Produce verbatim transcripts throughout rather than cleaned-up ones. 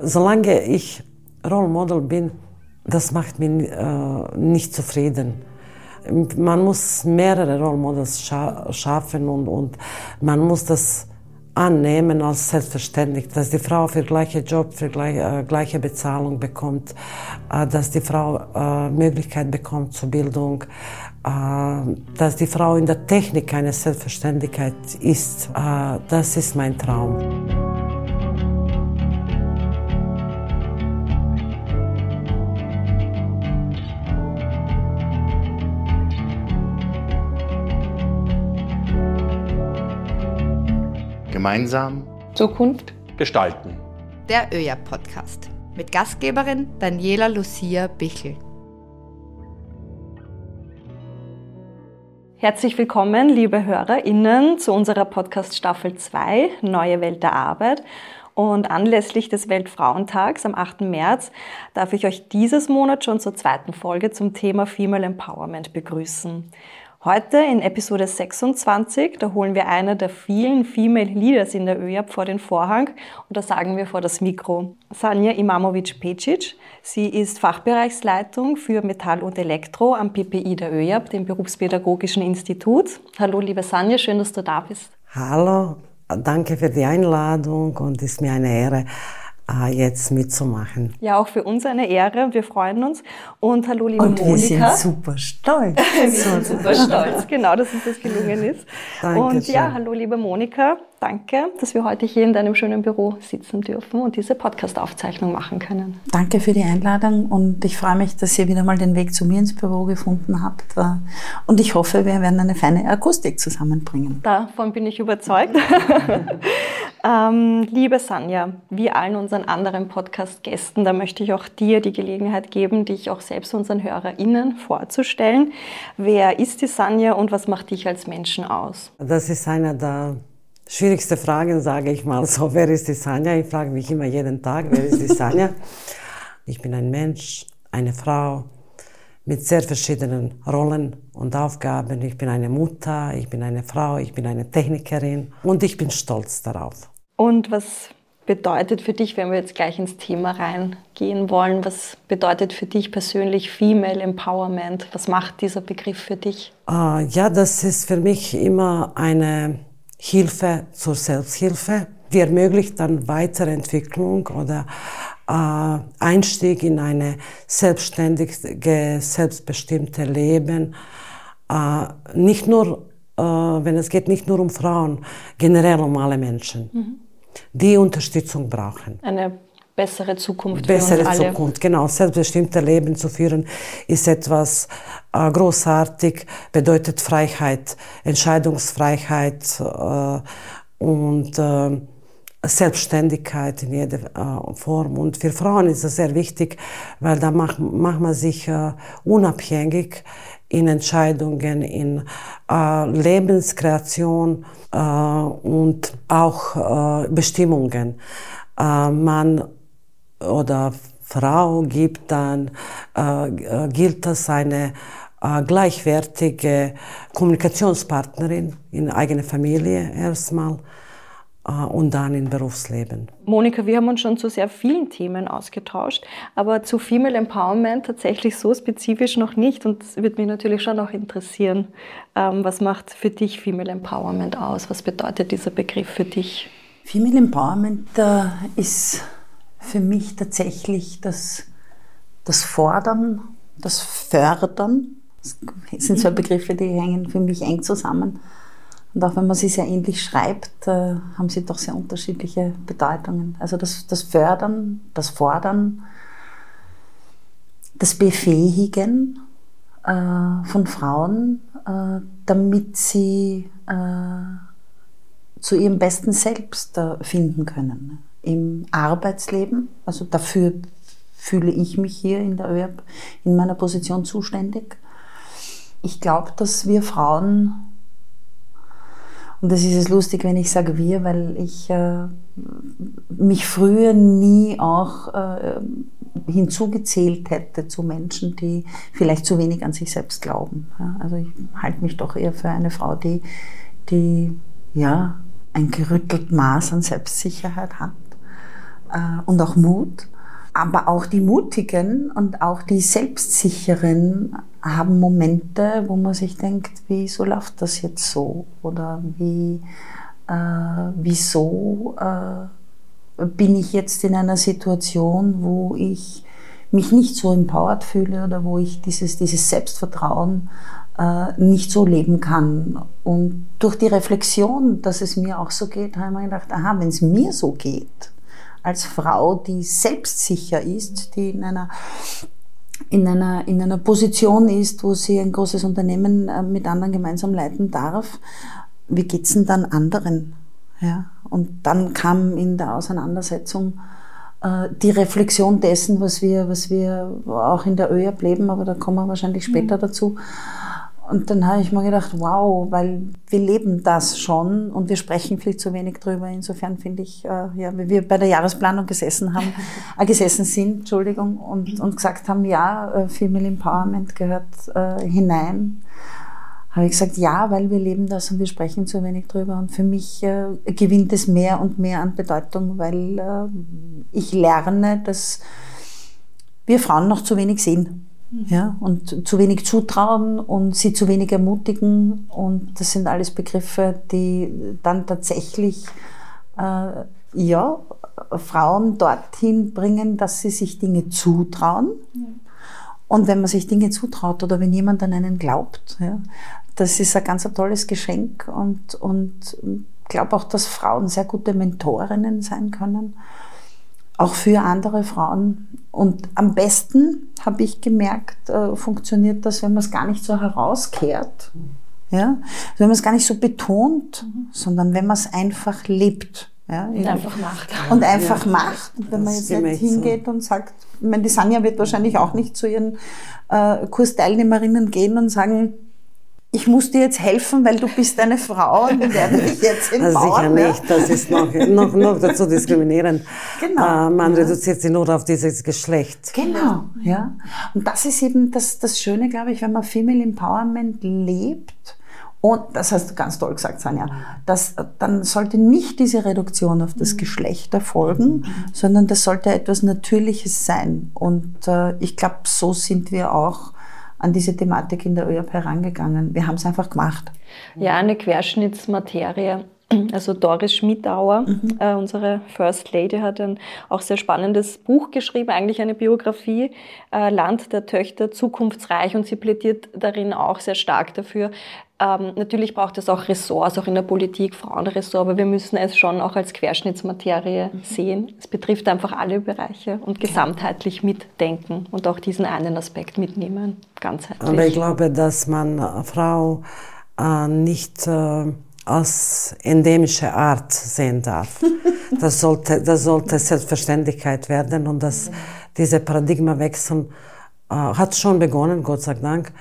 Solange ich Rollmodel bin, das macht mich äh, nicht zufrieden. Man muss mehrere Rollmodels scha- schaffen und, und man muss das annehmen als selbstverständlich, dass die Frau für gleichen Job, für gleich, äh, gleiche Bezahlung bekommt, äh, dass die Frau äh, Möglichkeit bekommt zur Bildung, äh, dass die Frau in der Technik eine Selbstverständlichkeit ist. Äh, das ist mein Traum. Gemeinsam Zukunft gestalten. Der ÖJAP-Podcast mit Gastgeberin Daniela Lucia Bichl. Herzlich willkommen, liebe HörerInnen, zu unserer Podcast Staffel zwei, Neue Welt der Arbeit. Und anlässlich des Weltfrauentags am achten März darf ich euch dieses Monat schon zur zweiten Folge zum Thema Female Empowerment begrüßen. Heute in Episode sechsundzwanzig, da holen wir eine der vielen Female Leaders in der ÖJAP vor den Vorhang und da sagen wir vor das Mikro. Sanja Imamovic-Pecic, sie ist Fachbereichsleitung für Metall und Elektro am P P I der ÖJAP, dem Berufspädagogischen Institut. Hallo liebe Sanja, schön, dass du da bist. Hallo, danke für die Einladung und es ist mir eine Ehre, jetzt mitzumachen. Ja, auch für uns eine Ehre. Wir freuen uns. Und hallo, liebe und Monika. Wir sind super stolz. wir sind super stolz, genau, dass uns das gelungen ist. Dankeschön. Und ja, hallo, liebe Monika. Danke, dass wir heute hier in deinem schönen Büro sitzen dürfen und diese Podcast-Aufzeichnung machen können. Danke für die Einladung und ich freue mich, dass ihr wieder mal den Weg zu mir ins Büro gefunden habt. Und ich hoffe, wir werden eine feine Akustik zusammenbringen. Davon bin ich überzeugt. ähm, liebe Sanja, wie allen unseren anderen Podcast-Gästen, da möchte ich auch dir die Gelegenheit geben, dich auch selbst unseren HörerInnen vorzustellen. Wer ist die Sanja und was macht dich als Menschen aus? Das ist einer der schwierigsten Fragen, sage ich mal so. Wer ist die Sanja? Ich frage mich immer jeden Tag, wer ist die Sanja? Ich bin ein Mensch, eine Frau mit sehr verschiedenen Rollen und Aufgaben. Ich bin eine Mutter, ich bin eine Frau, ich bin eine Technikerin und ich bin stolz darauf. Und was bedeutet für dich, wenn wir jetzt gleich ins Thema reingehen wollen, was bedeutet für dich persönlich Female Empowerment? Was macht dieser Begriff für dich? Uh, ja, das ist für mich immer eine Hilfe zur Selbsthilfe, die ermöglicht dann Weiterentwicklung oder äh, Einstieg in eine selbstständige, selbstbestimmte Leben. Äh, nicht nur, äh, wenn es geht, nicht nur um Frauen, generell um alle Menschen, mhm. die Unterstützung brauchen. Eine bessere Zukunft Bessere für uns alle. Zukunft, genau. Selbstbestimmte Leben zu führen ist etwas äh, großartig, bedeutet Freiheit, Entscheidungsfreiheit äh, und äh, Selbstständigkeit in jeder äh, Form. Und für Frauen ist das sehr wichtig, weil da macht, macht man sich äh, unabhängig in Entscheidungen, in äh, Lebenskreation äh, und auch äh, Bestimmungen. Äh, man oder Frau gibt dann, äh, gilt als eine äh, gleichwertige Kommunikationspartnerin in eigener Familie erstmal äh, und dann im Berufsleben. Monika, wir haben uns schon zu sehr vielen Themen ausgetauscht, aber zu Female Empowerment tatsächlich so spezifisch noch nicht und es würde mich natürlich schon auch interessieren, ähm, was macht für dich Female Empowerment aus? Was bedeutet dieser Begriff für dich? Female Empowerment äh, ist für mich tatsächlich das, das Fordern, das Fördern. Das sind zwei Begriffe, die hängen für mich eng zusammen. Und auch wenn man sie sehr ähnlich schreibt, äh, haben sie doch sehr unterschiedliche Bedeutungen. Also das, das Fördern, das Fordern, das Befähigen äh, von Frauen, äh, damit sie äh, zu ihrem besten Selbst äh, finden können. Im Arbeitsleben, also dafür fühle ich mich hier in der ÖJAP in meiner Position zuständig. Ich glaube, dass wir Frauen, und das ist es lustig, wenn ich sage wir, weil ich äh, mich früher nie auch äh, hinzugezählt hätte zu Menschen, die vielleicht zu wenig an sich selbst glauben. Ja, also ich halte mich doch eher für eine Frau, die, die ja, ein gerüttelt Maß an Selbstsicherheit hat. äh, und auch Mut. Aber auch die Mutigen und auch die Selbstsicheren haben Momente, wo man sich denkt, wieso läuft das jetzt so? Oder wie, äh, wieso äh, bin ich jetzt in einer Situation, wo ich mich nicht so empowered fühle oder wo ich dieses, dieses Selbstvertrauen äh, nicht so leben kann. Und durch die Reflexion, dass es mir auch so geht, habe ich mir gedacht, aha, wenn es mir so geht, als Frau, die selbstsicher ist, die in einer, in einer, in einer Position ist, wo sie ein großes Unternehmen äh, mit anderen gemeinsam leiten darf, wie geht's denn dann anderen? Ja? Und dann kam in der Auseinandersetzung äh, die Reflexion dessen, was wir, was wir auch in der ÖJAP leben, aber da kommen wir wahrscheinlich später mhm. dazu. Und dann habe ich mir gedacht, wow, weil wir leben das schon und wir sprechen viel zu wenig drüber. Insofern finde ich, äh, ja, wie wir bei der Jahresplanung gesessen haben, äh, gesessen sind, Entschuldigung, und, und gesagt haben, ja, äh, Female Empowerment gehört äh, hinein, habe ich gesagt, ja, weil wir leben das und wir sprechen zu wenig drüber. Und für mich äh, gewinnt es mehr und mehr an Bedeutung, weil äh, ich lerne, dass wir Frauen noch zu wenig sehen. Ja, und zu wenig zutrauen und sie zu wenig ermutigen. Und das sind alles Begriffe, die dann tatsächlich äh, ja, Frauen dorthin bringen, dass sie sich Dinge zutrauen. Ja. Und wenn man sich Dinge zutraut oder wenn jemand an einen glaubt, ja, das ist ein ganz ein tolles Geschenk. Und, und ich glaube auch, dass Frauen sehr gute Mentorinnen sein können. Auch für andere Frauen. Und am besten, habe ich gemerkt, äh, funktioniert das, wenn man es gar nicht so herauskehrt. Ja? Wenn man es gar nicht so betont, mhm. sondern wenn man es einfach lebt. Ja? Und einfach macht. Und einfach ja. macht. Und wenn man jetzt nicht hingeht so. Und sagt, ich meine, die Sanja wird wahrscheinlich auch nicht zu ihren äh, Kursteilnehmerinnen gehen und sagen, ich muss dir jetzt helfen, weil du bist eine Frau und wir werden dich jetzt empowern. Sicher nicht, das ist noch, noch, noch dazu diskriminierend. Genau. Äh, man ja. reduziert sie nur auf dieses Geschlecht. Genau, ja. Und das ist eben das, das Schöne, glaube ich, wenn man Female Empowerment lebt. Und das hast du ganz toll gesagt, Sanja. Das, dann sollte nicht diese Reduktion auf das Geschlecht erfolgen, mhm. sondern das sollte etwas Natürliches sein. Und äh, ich glaube, so sind wir auch an diese Thematik in der ÖJAP herangegangen. Wir haben es einfach gemacht. Ja, eine Querschnittsmaterie. Also Doris Schmidauer, mhm. äh, unsere First Lady, hat ein auch sehr spannendes Buch geschrieben, eigentlich eine Biografie, äh, Land der Töchter, zukunftsreich, und sie plädiert darin auch sehr stark dafür. Ähm, natürlich braucht es auch Ressorts, auch in der Politik, Frauenressort, aber wir müssen es schon auch als Querschnittsmaterie mhm. sehen. Es betrifft einfach alle Bereiche und gesamtheitlich mitdenken und auch diesen einen Aspekt mitnehmen, ganzheitlich. Aber ich glaube, dass man eine Frau äh, nicht äh, als endemische Art sehen darf. Das sollte, das sollte Selbstverständlichkeit werden, und dass diese Paradigmawechsel äh, hat schon begonnen, Gott sei Dank,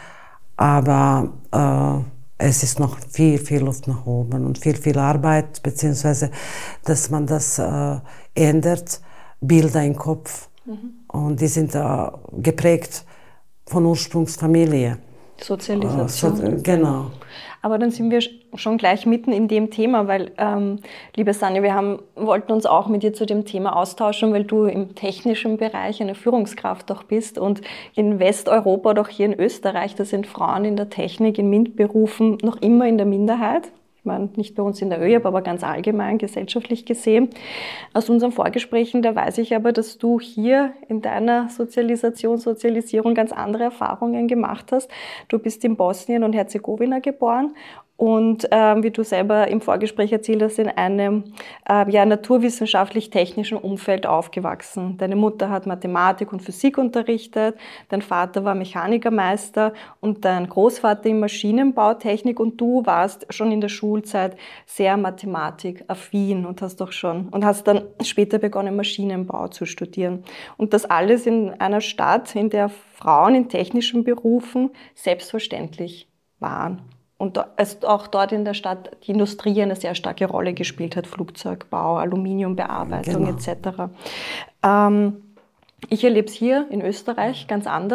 aber äh, es ist noch viel, viel Luft nach oben und viel, viel Arbeit, beziehungsweise, dass man das äh, ändert, Bilder im Kopf. Mhm. Und die sind äh, geprägt von Ursprungsfamilie. Sozialisation. Äh, so, genau. Aber dann sind wir schon gleich mitten in dem Thema, weil, ähm, liebe Sanja, wir haben, wollten uns auch mit dir zu dem Thema austauschen, weil du im technischen Bereich eine Führungskraft auch bist, und in Westeuropa oder auch hier in Österreich, da sind Frauen in der Technik, in MINT-Berufen noch immer in der Minderheit. Ich meine, nicht bei uns in der ÖJAP, aber ganz allgemein, gesellschaftlich gesehen. Aus unseren Vorgesprächen, da weiß ich aber, dass du hier in deiner Sozialisation, Sozialisierung ganz andere Erfahrungen gemacht hast. Du bist in Bosnien und Herzegowina geboren und ähm, wie du selber im Vorgespräch erzählt hast, in einem äh, ja, naturwissenschaftlich-technischen Umfeld aufgewachsen. Deine Mutter hat Mathematik und Physik unterrichtet, dein Vater war Mechanikermeister und dein Großvater im Maschinenbautechnik, und du warst schon in der Schulzeit sehr mathematikaffin und hast doch schon und hast dann später begonnen, Maschinenbau zu studieren. Und das alles in einer Stadt, in der Frauen in technischen Berufen selbstverständlich waren. Und auch dort in der Stadt die Industrie eine sehr starke Rolle gespielt hat, Flugzeugbau, Aluminiumbearbeitung genau. et cetera. Ähm, ich erlebe es hier in Österreich ganz anders.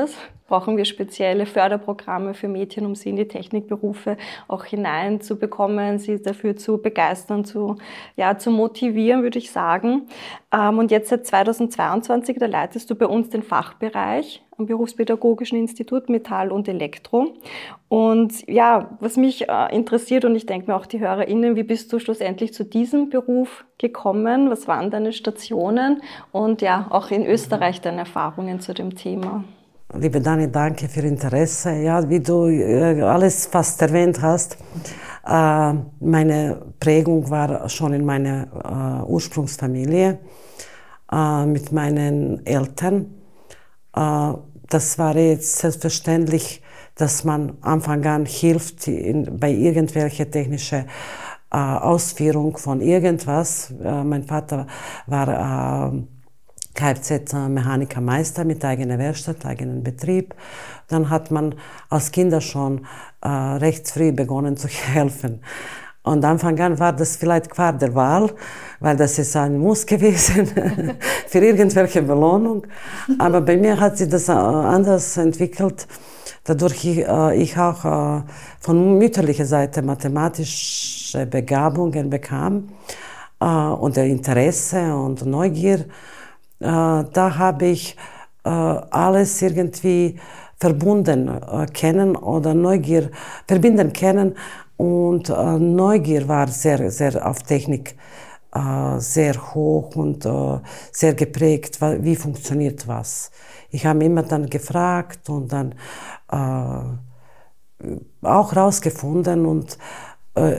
brauchen wir spezielle Förderprogramme für Mädchen, um sie in die Technikberufe auch hineinzubekommen, sie dafür zu begeistern, zu, ja, zu motivieren, würde ich sagen. Und jetzt seit zweitausendzweiundzwanzig, da leitest du bei uns den Fachbereich am Berufspädagogischen Institut Metall und Elektro. Und ja, was mich äh, interessiert, und ich denke mir auch die HörerInnen, wie bist du schlussendlich zu diesem Beruf gekommen? Was waren deine Stationen? Und ja, auch in Österreich deine Erfahrungen zu dem Thema? Liebe Dani, danke für Interesse. Ja, wie du äh, alles fast erwähnt hast, äh, meine Prägung war schon in meiner äh, Ursprungsfamilie äh, mit meinen Eltern. Äh, das war jetzt selbstverständlich, dass man Anfang an hilft in, bei irgendwelcher technischer äh, Ausführung von irgendwas. Äh, mein Vater war äh, Kfz-Mechanikermeister mit eigener Werkstatt, eigenen Betrieb. Dann hat man als Kinder schon äh, recht früh begonnen zu helfen. Und Anfang an war das vielleicht qua der Wahl, weil das ist ein Muss gewesen für irgendwelche Belohnung. Aber bei mir hat sich das äh, anders entwickelt, dadurch ich, äh, ich auch äh, von mütterlicher Seite mathematische Begabungen bekam äh, und Interesse und Neugier. Äh, da habe ich äh, alles irgendwie verbunden äh, kennen oder Neugier verbinden können, und äh, Neugier war sehr, sehr auf Technik äh, sehr hoch und äh, sehr geprägt, wie funktioniert was. Ich habe immer dann gefragt und dann äh, auch rausgefunden und äh,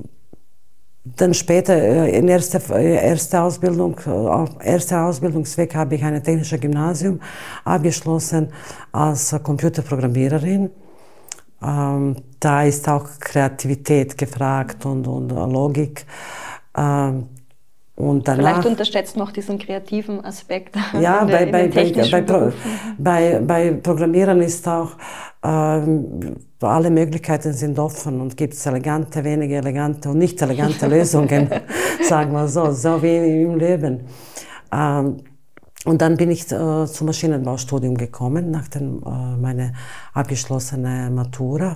dann später, in erster erste Ausbildung, erster Ausbildungsweg habe ich ein technisches Gymnasium abgeschlossen als Computerprogrammiererin. Ähm, da ist auch Kreativität gefragt und, und Logik. Ähm, und danach, vielleicht unterschätzt noch diesen kreativen Aspekt. Ja, bei, bei, bei, bei, Pro, bei, bei Programmieren ist auch, ähm, alle Möglichkeiten sind offen und gibt es elegante, weniger elegante und nicht elegante Lösungen, sagen wir so, so wie im Leben. Ähm, und dann bin ich äh, zum Maschinenbaustudium gekommen, nach dem, äh, meiner abgeschlossenen Matura,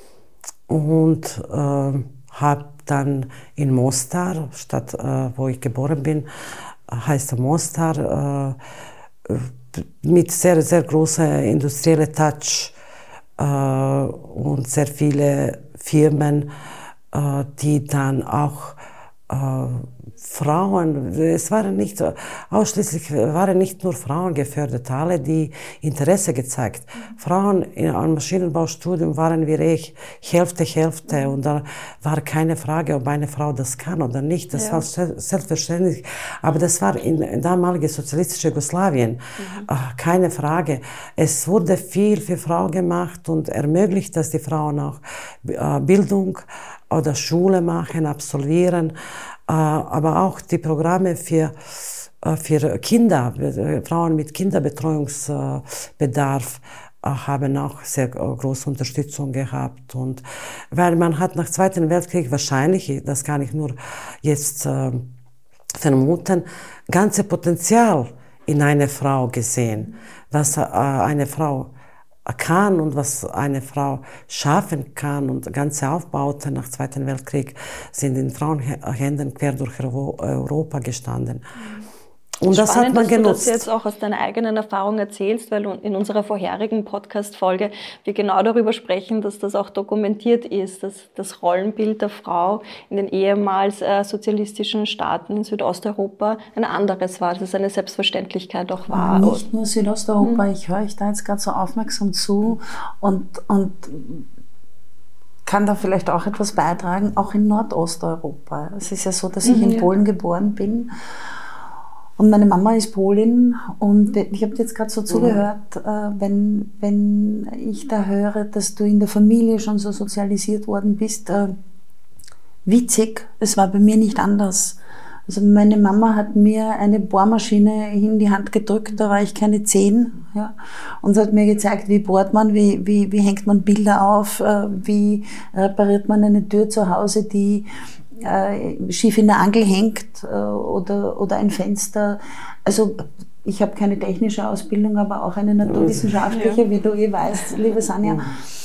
und äh, habe dann in Mostar, Stadt, äh, wo ich geboren bin, heißt Mostar, äh, mit sehr, sehr großer industrieller Touch äh, und sehr viele Firmen, äh, die dann auch äh, Frauen, es waren nicht ausschließlich, waren nicht nur Frauen gefördert, alle, die Interesse gezeigt. Frauen im Maschinenbaustudium waren wie ich, Hälfte, Hälfte, und da war keine Frage, ob eine Frau das kann oder nicht. Das ja. war selbstverständlich. Aber das war in, in damaligen sozialistischen Jugoslawien mhm. keine Frage. Es wurde viel für Frauen gemacht und ermöglicht, dass die Frauen auch Bildung oder Schule machen, absolvieren. Aber auch die Programme für, für Kinder, Frauen mit Kinderbetreuungsbedarf haben auch sehr große Unterstützung gehabt. Und weil man hat nach Zweiten Weltkrieg wahrscheinlich, das kann ich nur jetzt vermuten, ganze Potenzial in eine Frau gesehen, was eine Frau kann und was eine Frau schaffen kann, und ganze Aufbauten nach Zweiten Weltkrieg sind in Frauenhänden quer durch Europa gestanden. Und das Spannend, hat man dass genutzt. du das jetzt auch aus deiner eigenen Erfahrung erzählst, weil in unserer vorherigen Podcast-Folge wir genau darüber sprechen, dass das auch dokumentiert ist, dass das Rollenbild der Frau in den ehemals äh, sozialistischen Staaten in Südosteuropa ein anderes war, dass es eine Selbstverständlichkeit auch war. Nicht nur Südosteuropa, mhm. ich höre euch da jetzt gerade so aufmerksam zu und, und kann da vielleicht auch etwas beitragen, auch in Nordosteuropa. Es ist ja so, dass ich mhm, in ja. Polen geboren bin. Und meine Mama ist Polin, und ich habe jetzt gerade so zugehört, äh, wenn, wenn ich da höre, dass du in der Familie schon so sozialisiert worden bist. Äh, witzig, es war bei mir nicht anders. Also meine Mama hat mir eine Bohrmaschine in die Hand gedrückt, da war ich keine zehn, ja, und hat mir gezeigt, wie bohrt man, wie, wie, wie hängt man Bilder auf, äh, wie repariert man eine Tür zu Hause, die äh, schief in der Angel hängt, äh, oder, oder ein Fenster. Also ich habe keine technische Ausbildung, aber auch eine naturwissenschaftliche, ja. wie du eh weißt, liebe Sanja.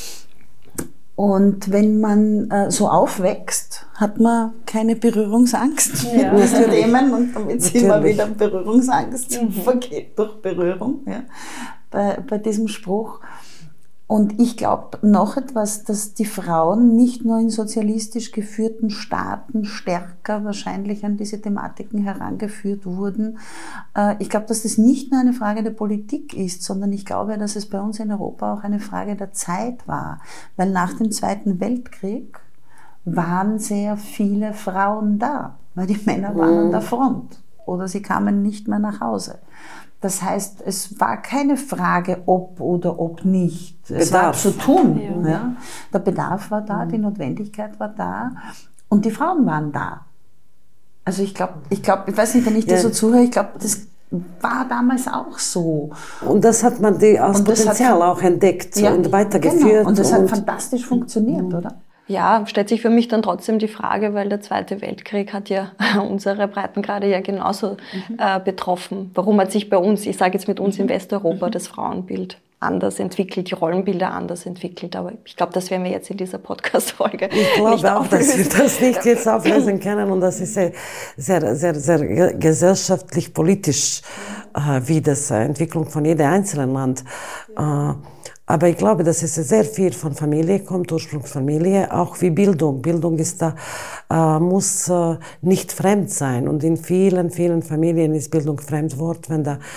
Und wenn man äh, so aufwächst, hat man keine Berührungsangst ja. mit diesen Themen und damit sind wir wieder Berührungsangst, mhm. vergeht durch Berührung, ja, bei, bei diesem Spruch. Und ich glaube noch etwas, dass die Frauen nicht nur in sozialistisch geführten Staaten stärker wahrscheinlich an diese Thematiken herangeführt wurden. Ich glaube, dass das nicht nur eine Frage der Politik ist, sondern ich glaube, dass es bei uns in Europa auch eine Frage der Zeit war. Weil nach dem Zweiten Weltkrieg waren sehr viele Frauen da, weil die Männer waren mhm. an der Front oder sie kamen nicht mehr nach Hause. Das heißt, es war keine Frage, ob oder ob nicht. Es Bedarf. war zu tun. Ja. Ja. Der Bedarf war da, mhm. die Notwendigkeit war da und die Frauen waren da. Also ich glaube, ich, glaub, ich weiß nicht, wenn ich ja. dir so zuhöre, ich glaube, das war damals auch so. Und das hat man die als Potenzial hat, auch entdeckt ja, und weitergeführt. Genau. Und das hat und fantastisch funktioniert, mhm. oder? Ja, stellt sich für mich dann trotzdem die Frage, weil der Zweite Weltkrieg hat ja unsere Breitengrade ja genauso mhm. äh, betroffen. Warum hat sich bei uns, ich sage jetzt mit uns in Westeuropa, das Frauenbild anders entwickelt, die Rollenbilder anders entwickelt. Aber ich glaube, das werden wir jetzt in dieser Podcast-Folge Ich glaube auch, dass wir das nicht jetzt auflösen können und das ist sehr, sehr, sehr, sehr gesellschaftlich, politisch, äh, wie das äh, Entwicklung von jedem einzelnen Land. Äh, Aber ich glaube, dass es sehr viel von Familie kommt, Ursprungsfamilie, auch wie Bildung. Bildung ist da, äh, muss äh, nicht fremd sein. Und in vielen, vielen Familien ist Bildung Fremdwort, wenn da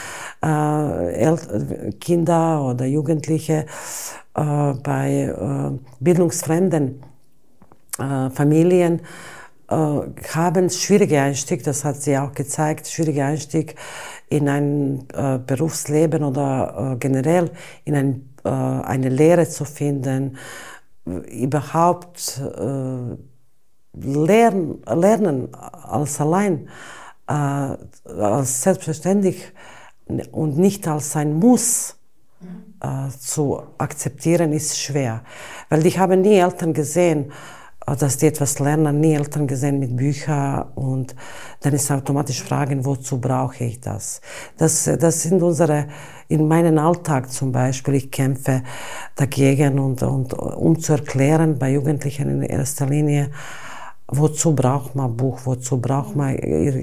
äh, Kinder oder Jugendliche äh, bei äh, bildungsfremden äh, Familien äh, haben schwierige Einstieg, das hat sie auch gezeigt, schwierige Einstieg in ein äh, Berufsleben oder äh, generell in ein eine Lehre zu finden, überhaupt äh, lernen, lernen als allein, äh, als selbstverständlich und nicht als ein Muss äh, zu akzeptieren, ist schwer. Weil ich habe nie Eltern gesehen, dass die etwas lernen, nie Eltern gesehen mit Büchern und dann ist automatisch fragen, wozu brauche ich das? Das, das sind unsere, in meinem Alltag zum Beispiel, ich kämpfe dagegen und, und um zu erklären bei Jugendlichen in erster Linie, wozu braucht man Buch, wozu braucht man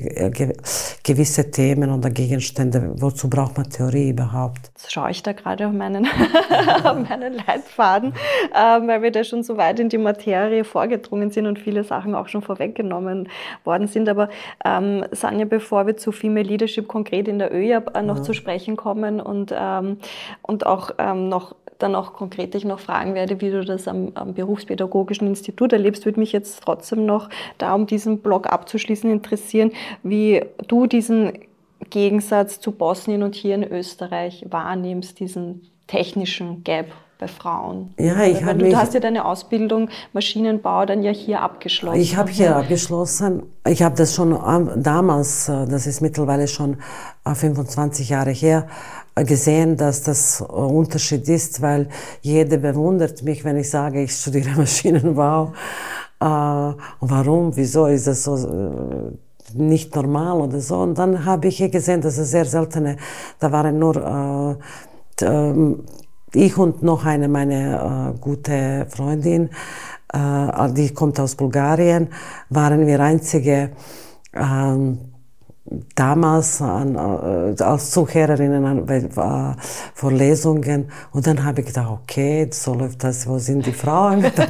gewisse Themen oder Gegenstände, wozu braucht man Theorie überhaupt? Jetzt schaue ich da gerade auf meinen, auf meinen Leitfaden, äh, weil wir da schon so weit in die Materie vorgedrungen sind und viele Sachen auch schon vorweggenommen worden sind. Aber ähm, Sanja, bevor wir zu Female Leadership konkret in der Ö J A B äh, noch ja. zu sprechen kommen und, ähm, und auch ähm, noch dann auch konkret dich noch fragen werde, wie du das am, am Berufspädagogischen Institut erlebst, würde mich jetzt trotzdem noch, da um diesen Blog abzuschließen, interessieren, wie du diesen Gegensatz zu Bosnien und hier in Österreich wahrnimmst, diesen technischen Gap bei Frauen. Ja, ich habe Du hast ja deine Ausbildung Maschinenbau dann ja hier abgeschlossen. Ich habe hier abgeschlossen. Ich habe das schon damals, das ist mittlerweile schon fünfundzwanzig Jahre her, gesehen, dass das ein Unterschied ist, weil jeder bewundert mich, wenn ich sage, ich studiere Maschinenbau. Äh, und warum, wieso ist das so äh, nicht normal oder so? Und dann habe ich hier gesehen, dass es sehr seltene, da waren nur äh, äh, ich und noch eine meine äh, gute Freundin, äh, die kommt aus Bulgarien, waren wir einzige äh, damals an, äh, als Zuhörerinnen an äh, Vorlesungen und dann habe ich gedacht, okay, so läuft das, wo sind die Frauen? äh,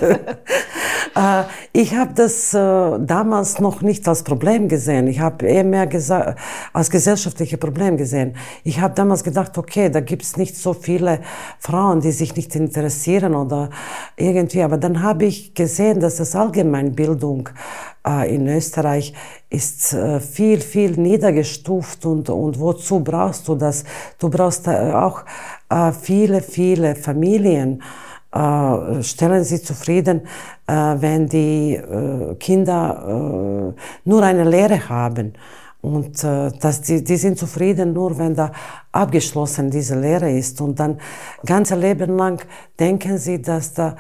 ich habe das äh, damals noch nicht als Problem gesehen, ich habe eher mehr gesa- als gesellschaftliches Problem gesehen. Ich habe damals gedacht, okay, da gibt es nicht so viele Frauen, die sich nicht interessieren oder irgendwie, aber dann habe ich gesehen, dass das Allgemeinbildung in Österreich ist äh, viel, viel niedergestuft und, und wozu brauchst du das? Du brauchst äh, auch äh, viele, viele Familien, äh, stellen sie zufrieden, äh, wenn die äh, Kinder äh, nur eine Lehre haben. Und äh, dass die, die sind zufrieden nur, wenn da abgeschlossen diese Lehre ist. Und dann ganze Leben lang denken sie, dass da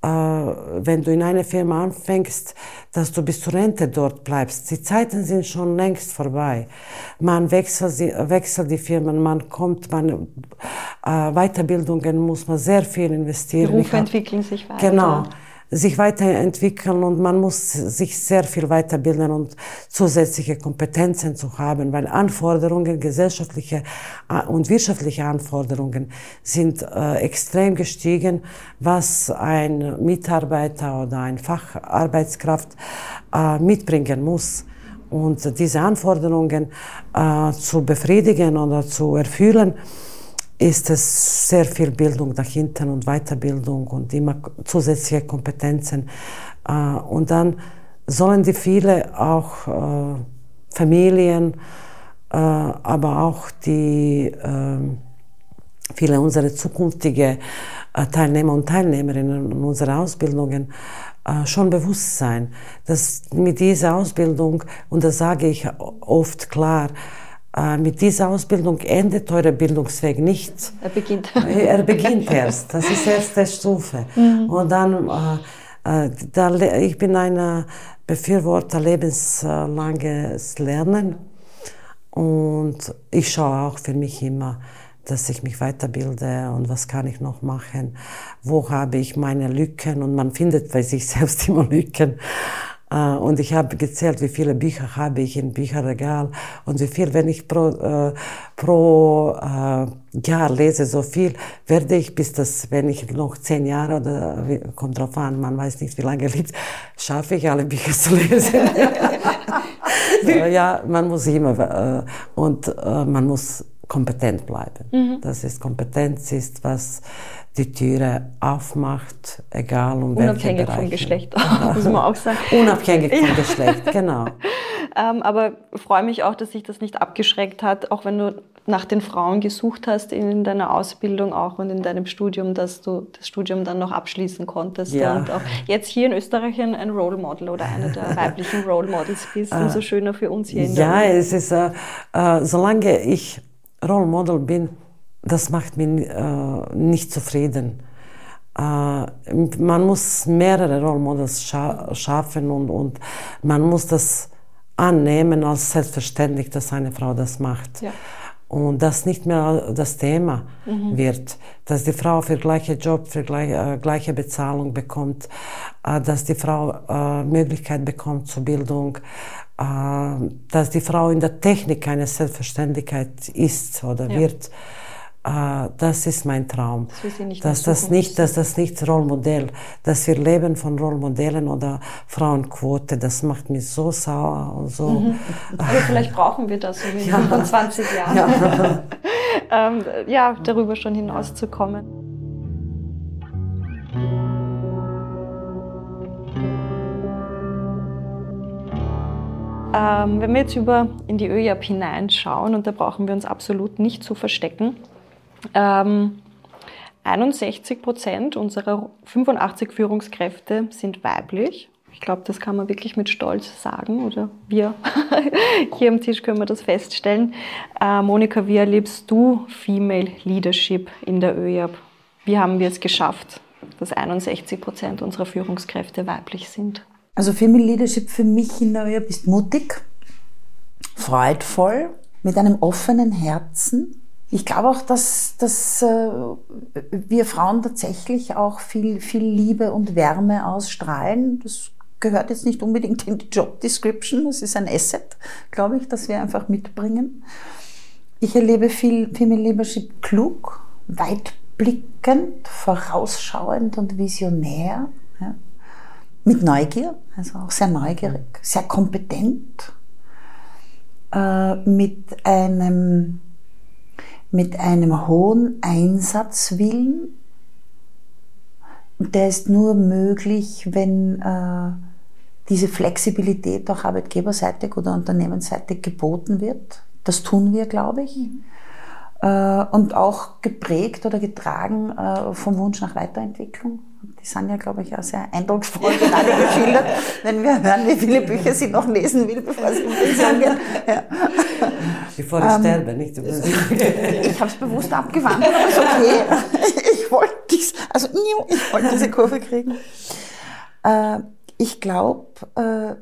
äh, wenn du in einer Firma anfängst, dass du bis zur Rente dort bleibst. Die Zeiten sind schon längst vorbei. Man wechselt, wechselt die Firmen, man kommt, man, äh, Weiterbildungen muss man sehr viel investieren. Berufe entwickeln sich weiter. Genau. Sich weiterentwickeln und man muss sich sehr viel weiterbilden und zusätzliche Kompetenzen zu haben, weil Anforderungen, gesellschaftliche und wirtschaftliche Anforderungen sind äh, extrem gestiegen, was ein Mitarbeiter oder ein Facharbeitskraft äh, mitbringen muss. Und diese Anforderungen äh, zu befriedigen oder zu erfüllen, ist es sehr viel Bildung dahinter und Weiterbildung und immer zusätzliche Kompetenzen. Und dann sollen die viele auch Familien, aber auch die viele unserer zukünftige Teilnehmer und Teilnehmerinnen in unseren Ausbildungen schon bewusst sein, dass mit dieser Ausbildung, und das sage ich oft klar, mit dieser Ausbildung endet euer Bildungsweg nicht. Er beginnt. Er beginnt erst. Das ist erste Stufe. Mhm. Und dann, äh, da, ich bin ein Befürworter lebenslanges Lernen. Und ich schaue auch für mich immer, dass ich mich weiterbilde und was kann ich noch machen, wo habe ich meine Lücken, und man findet bei sich selbst immer Lücken. Und ich habe gezählt, wie viele Bücher habe ich im Bücherregal und wie viel, wenn ich pro, äh, pro äh, Jahr lese, so viel, werde ich, bis das, wenn ich noch zehn Jahre oder, kommt drauf an, man weiß nicht, wie lange lebt, schaffe ich alle Bücher zu lesen. Ja, man muss immer, äh, und äh, man muss kompetent bleiben. Mhm. Das ist, Kompetenz ist, was die Türe aufmacht, egal um welche Bereiche. Unabhängig vom Geschlecht, muss man auch sagen. Unabhängig vom Geschlecht, genau. ähm, aber ich freue mich auch, dass sich das nicht abgeschreckt hat, auch wenn du nach den Frauen gesucht hast in deiner Ausbildung auch und in deinem Studium, dass du das Studium dann noch abschließen konntest. Ja. Und auch jetzt hier in Österreich ein Role Model oder eine der weiblichen Role Models bist. Umso schöner für uns hier in der Ja, es ist, äh, äh, solange ich Role Model bin, das macht mich äh, nicht zufrieden. Äh, man muss mehrere Role Models scha schaffen und, und man muss das annehmen als selbstverständlich, dass eine Frau das macht. Ja. Und das nicht mehr das Thema mhm. wird, dass die Frau für gleiche Job, für gleich, äh, gleiche Bezahlung bekommt, äh, dass die Frau äh, Möglichkeit bekommt zur Bildung, äh, dass die Frau in der Technik eine Selbstverständlichkeit ist oder ja. wird. Uh, das ist mein Traum, das dass, das nicht, dass das nicht Rollmodell, dass wir leben von Rollmodellen oder Frauenquote, das macht mich so sauer und so. Mhm. Aber vielleicht brauchen wir das in ja. fünfundzwanzig Jahren, ja. ähm, ja, darüber schon hinauszukommen. Ähm, wenn wir jetzt über in die ÖJAP hineinschauen, und da brauchen wir uns absolut nicht zu verstecken, Ähm, einundsechzig Prozent unserer fünfundachtzig Führungskräfte sind weiblich. Ich glaube, das kann man wirklich mit Stolz sagen, oder wir hier am Tisch können wir das feststellen. Äh, Monika, wie erlebst du Female Leadership in der ÖJAP? Wie haben wir es geschafft, dass einundsechzig Prozent unserer Führungskräfte weiblich sind? Also Female Leadership für mich in der ÖJAP ist mutig, freudvoll, mit einem offenen Herzen. Ich glaube auch, dass, dass äh, wir Frauen tatsächlich auch viel, viel Liebe und Wärme ausstrahlen. Das gehört jetzt nicht unbedingt in die Job Description, das ist ein Asset, glaube ich, das wir einfach mitbringen. Ich erlebe viel Female Leadership klug, weitblickend, vorausschauend und visionär. Ja. Mit Neugier, also auch sehr neugierig, sehr kompetent, äh, mit einem mit einem hohen Einsatzwillen. Und der ist nur möglich, wenn äh, diese Flexibilität auch arbeitgeberseitig oder unternehmensseitig geboten wird. Das tun wir, glaube ich. Mhm. Äh, und auch geprägt oder getragen äh, vom Wunsch nach Weiterentwicklung. Die sind ja, glaube ich, auch sehr eindrucksvoll gerade geschildert, wenn wir hören, wie viele Bücher sie noch lesen will, bevor sie in Pension geht. Ja. Bevor ich ähm, sterbe, nicht? Ich habe es bewusst abgewandelt, aber ist okay. Ich wollte dich ist, also ich wollte diese Kurve kriegen. Äh, ich glaube, äh,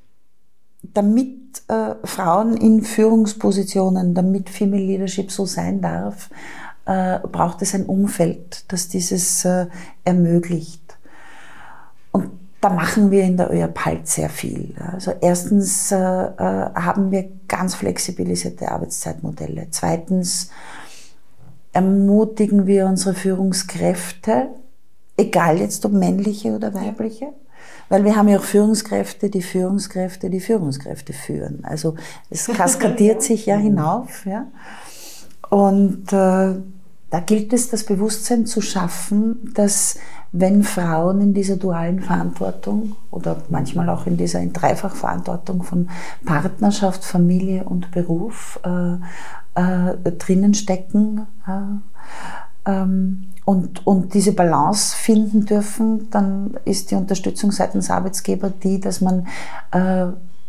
damit äh, Frauen in Führungspositionen, damit Female Leadership so sein darf, äh, braucht es ein Umfeld, das dieses äh, ermöglicht. Und da machen wir in der Ö A P halt sehr viel. Also erstens äh, äh, haben wir ganz flexibilisierte Arbeitszeitmodelle. Zweitens ermutigen wir unsere Führungskräfte, egal jetzt ob männliche oder weibliche, weil wir haben ja auch Führungskräfte, die Führungskräfte, die Führungskräfte führen. Also es kaskadiert sich ja hinauf. Ja? Und äh, da gilt es, das Bewusstsein zu schaffen, dass wenn Frauen in dieser dualen Verantwortung oder manchmal auch in dieser in Dreifachverantwortung von Partnerschaft, Familie und Beruf äh, äh, drinnen stecken äh, ähm, und, und diese Balance finden dürfen, dann ist die Unterstützung seitens Arbeitsgeber die, dass man äh,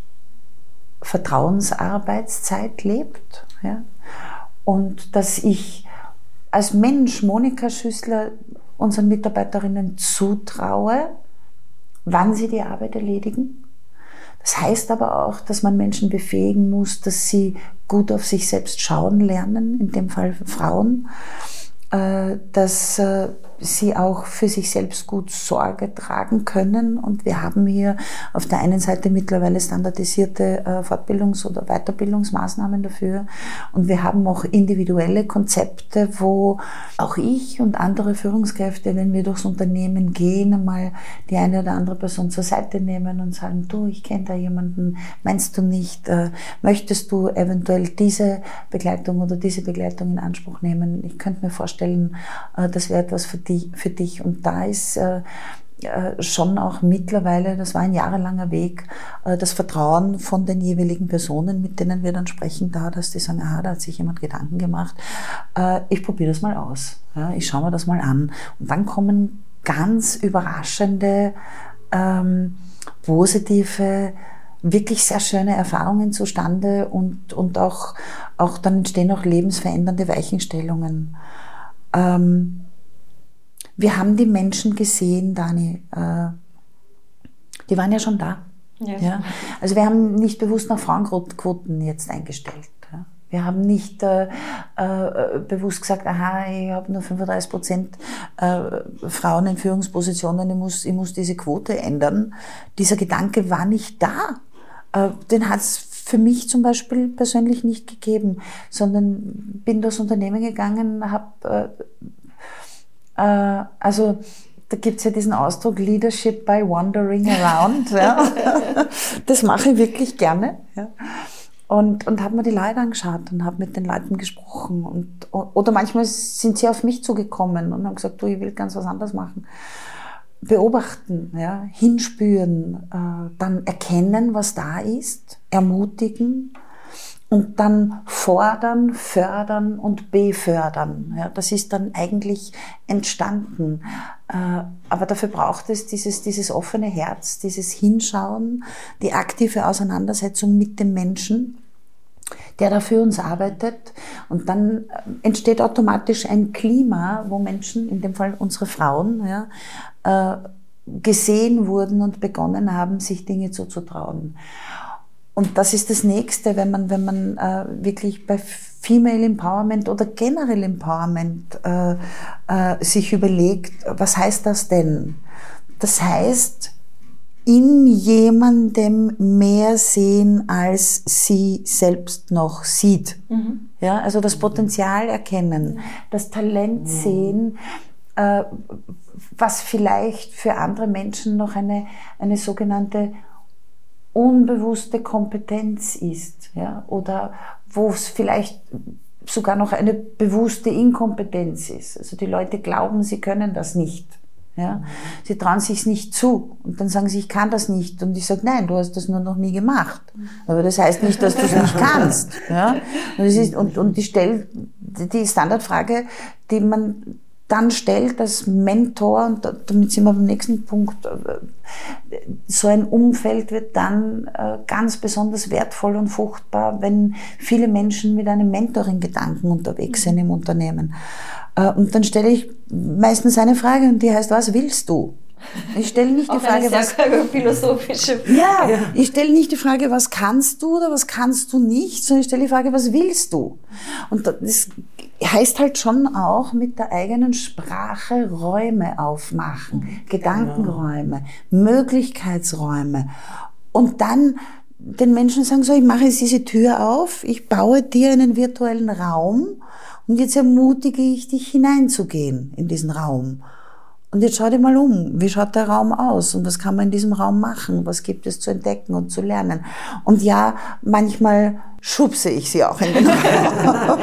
Vertrauensarbeitszeit lebt, ja? Und dass ich als Mensch, Monika Schüssler, unseren Mitarbeiterinnen zutraue, wann sie die Arbeit erledigen. Das heißt aber auch, dass man Menschen befähigen muss, dass sie gut auf sich selbst schauen lernen, in dem Fall Frauen, dass sie auch für sich selbst gut Sorge tragen können. Und wir haben hier auf der einen Seite mittlerweile standardisierte Fortbildungs- oder Weiterbildungsmaßnahmen dafür. Und wir haben auch individuelle Konzepte, wo auch ich und andere Führungskräfte, wenn wir durchs Unternehmen gehen, einmal die eine oder andere Person zur Seite nehmen und sagen, du, ich kenne da jemanden, meinst du nicht, möchtest du eventuell diese Begleitung oder diese Begleitung in Anspruch nehmen? Ich könnte mir vorstellen, das wäre etwas für dich. Für dich. Und da ist äh, schon auch mittlerweile, das war ein jahrelanger Weg, äh, das Vertrauen von den jeweiligen Personen, mit denen wir dann sprechen, da, dass die sagen, aha, da hat sich jemand Gedanken gemacht, äh, ich probiere das mal aus, ja, ich schaue mir das mal an. Und dann kommen ganz überraschende, ähm, positive, wirklich sehr schöne Erfahrungen zustande und, und auch, auch dann entstehen auch lebensverändernde Weichenstellungen. Ähm, Wir haben die Menschen gesehen, Dani, äh, die waren ja schon da. Ja. Ja? Also wir haben nicht bewusst nach Frauenquoten jetzt eingestellt. Ja? Wir haben nicht äh, äh, bewusst gesagt, aha, ich habe nur fünfunddreißig Prozent äh, Frauen in Führungspositionen, ich muss, ich muss diese Quote ändern. Dieser Gedanke war nicht da. Äh, den hat es für mich zum Beispiel persönlich nicht gegeben, sondern bin durchs Unternehmen gegangen, habe äh, Also da gibt's ja diesen Ausdruck Leadership by Wandering Around. Ja. Das mache ich wirklich gerne. Ja. Und, und habe mir die Leute angeschaut und habe mit den Leuten gesprochen. Und, oder manchmal sind sie auf mich zugekommen und haben gesagt, du, ich will ganz was anderes machen. Beobachten, ja, hinspüren, äh, dann erkennen, was da ist, ermutigen. Und dann fordern, fördern und befördern. Ja, das ist dann eigentlich entstanden. Äh, aber dafür braucht es dieses, dieses offene Herz, dieses Hinschauen, die aktive Auseinandersetzung mit dem Menschen, der da für uns arbeitet. Und dann entsteht automatisch ein Klima, wo Menschen, in dem Fall unsere Frauen, ja, äh, gesehen wurden und begonnen haben, sich Dinge zuzutrauen. Und das ist das Nächste, wenn man, wenn man äh, wirklich bei Female Empowerment oder generell Empowerment äh, äh, sich überlegt, was heißt das denn? Das heißt, in jemandem mehr sehen, als sie selbst noch sieht. Mhm. Ja, also das Potenzial erkennen, das Talent sehen, äh, was vielleicht für andere Menschen noch eine, eine sogenannte unbewusste Kompetenz ist, ja, oder wo es vielleicht sogar noch eine bewusste Inkompetenz ist. Also die Leute glauben, sie können das nicht. Ja. Sie trauen sich's nicht zu und dann sagen sie, ich kann das nicht. Und ich sage, nein, du hast das nur noch nie gemacht. Aber das heißt nicht, dass du es nicht kannst. Ja. Und, es ist, und, und die, Stell, die Standardfrage, die man dann stellt als Mentor, und damit sind wir beim nächsten Punkt, so ein Umfeld wird dann ganz besonders wertvoll und fruchtbar, wenn viele Menschen mit einem Mentoring-Gedanken unterwegs sind im Unternehmen. Und dann stelle ich meistens eine Frage und die heißt, was willst du? Ich stelle nicht die Auch Frage, eine sehr was philosophische Frage. Ja, ja, ich stelle nicht die Frage, was kannst du oder was kannst du nicht, sondern ich stelle die Frage, was willst du? Und das heißt halt schon auch mit der eigenen Sprache Räume aufmachen, Gedankenräume, Möglichkeitsräume. Und dann den Menschen sagen, so, ich mache jetzt diese Tür auf, ich baue dir einen virtuellen Raum und jetzt ermutige ich dich hineinzugehen in diesen Raum. Und jetzt schau dir mal um, wie schaut der Raum aus und was kann man in diesem Raum machen, was gibt es zu entdecken und zu lernen. Und ja, manchmal schubse ich sie auch in den Raum.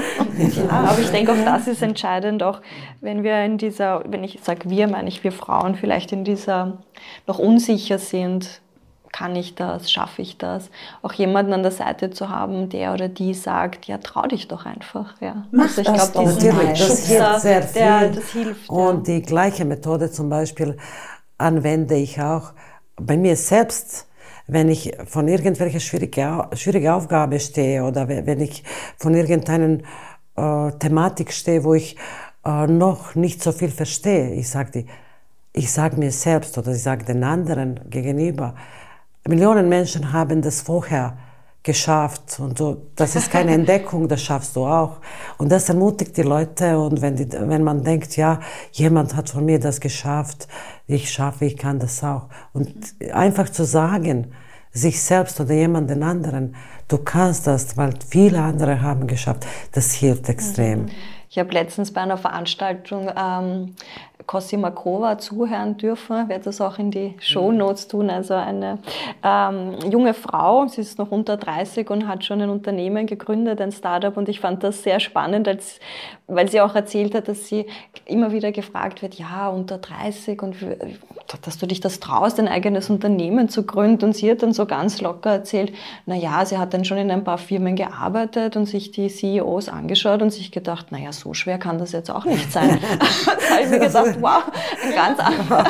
Ja, aber ich denke, auch das ist entscheidend, auch wenn wir in dieser, wenn ich sage wir, meine ich wir Frauen, vielleicht in dieser noch unsicher sind, kann ich das, schaffe ich das, auch jemanden an der Seite zu haben, der oder die sagt, ja, trau dich doch einfach. Ja. Mach also ich das glaube, doch. diesen Natürlich, das Schubser, hilft sehr viel. Der, das hilft, und ja. die gleiche Methode zum Beispiel anwende ich auch bei mir selbst, wenn ich von irgendwelcher schwierigen schwierige Aufgabe stehe oder wenn ich von irgendeiner äh, Thematik stehe, wo ich äh, noch nicht so viel verstehe. Ich sage ich sag mir selbst oder ich sage den anderen gegenüber, Millionen Menschen haben das vorher geschafft und du, das ist keine Entdeckung, das schaffst du auch. Und das ermutigt die Leute und wenn, die, wenn man denkt, ja, jemand hat von mir das geschafft, ich schaffe, ich kann das auch. Und einfach zu sagen, sich selbst oder jemanden anderen, du kannst das, weil viele andere haben geschafft, das hilft extrem. Ich habe letztens bei einer Veranstaltung ähm, Cosima Kova zuhören dürfen, werde das auch in die Shownotes tun, also eine ähm, junge Frau, sie ist noch unter dreißig und hat schon ein Unternehmen gegründet, ein Startup und ich fand das sehr spannend, als, weil sie auch erzählt hat, dass sie immer wieder gefragt wird, ja, unter dreißig und dass du dich das traust, ein eigenes Unternehmen zu gründen und sie hat dann so ganz locker erzählt, na ja, sie hat dann schon in ein paar Firmen gearbeitet und sich die C E Os angeschaut und sich gedacht, na ja, so schwer kann das jetzt auch nicht sein. Da habe ich mir gedacht, wow, ein ganz, anderer,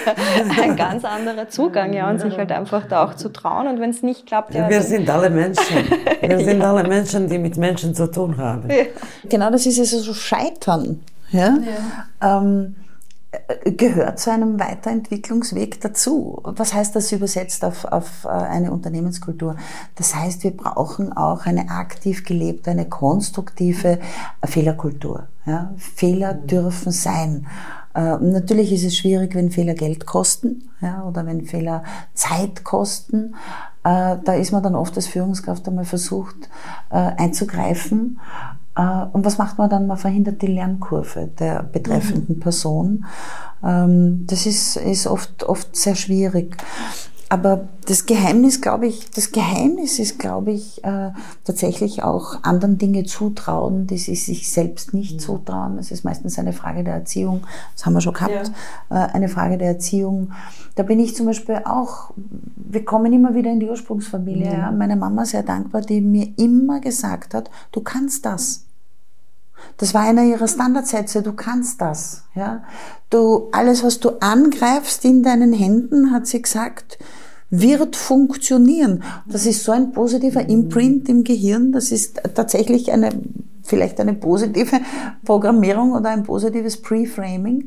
ein ganz anderer Zugang, ja, und sich halt einfach da auch zu trauen und wenn es nicht klappt, ja. Wir sind alle Menschen. Wir sind ja. alle Menschen, die mit Menschen zu tun haben. Ja. Genau, das ist also so Scheitern. Ja? Ja. Ähm, gehört zu einem Weiterentwicklungsweg dazu. Was heißt das übersetzt auf, auf eine Unternehmenskultur? Das heißt, wir brauchen auch eine aktiv gelebte, eine konstruktive Fehlerkultur. Ja? Fehler dürfen sein. Äh, natürlich ist es schwierig, wenn Fehler Geld kosten, ja, oder wenn Fehler Zeit kosten. Äh, da ist man dann oft als Führungskraft einmal versucht äh, einzugreifen. Und was macht man dann? Man verhindert die Lernkurve der betreffenden mhm. Person. Das ist, ist oft, oft sehr schwierig. Aber das Geheimnis, glaube ich, das Geheimnis ist, glaube ich, äh, tatsächlich auch anderen Dinge zutrauen, die sie sich selbst nicht mhm. zutrauen. Es ist meistens eine Frage der Erziehung. Das haben wir schon gehabt. Ja. Äh, eine Frage der Erziehung. Da bin ich zum Beispiel auch, wir kommen immer wieder in die Ursprungsfamilie. Mhm. Ja. Meine Mama sehr dankbar, die mir immer gesagt hat, du kannst das. Das war einer ihrer Standardsätze, du kannst das. Ja. Du, alles, was du angreifst in deinen Händen, hat sie gesagt, wird funktionieren. Das ist so ein positiver Imprint im Gehirn, das ist tatsächlich eine, vielleicht eine positive Programmierung oder ein positives Pre-Framing.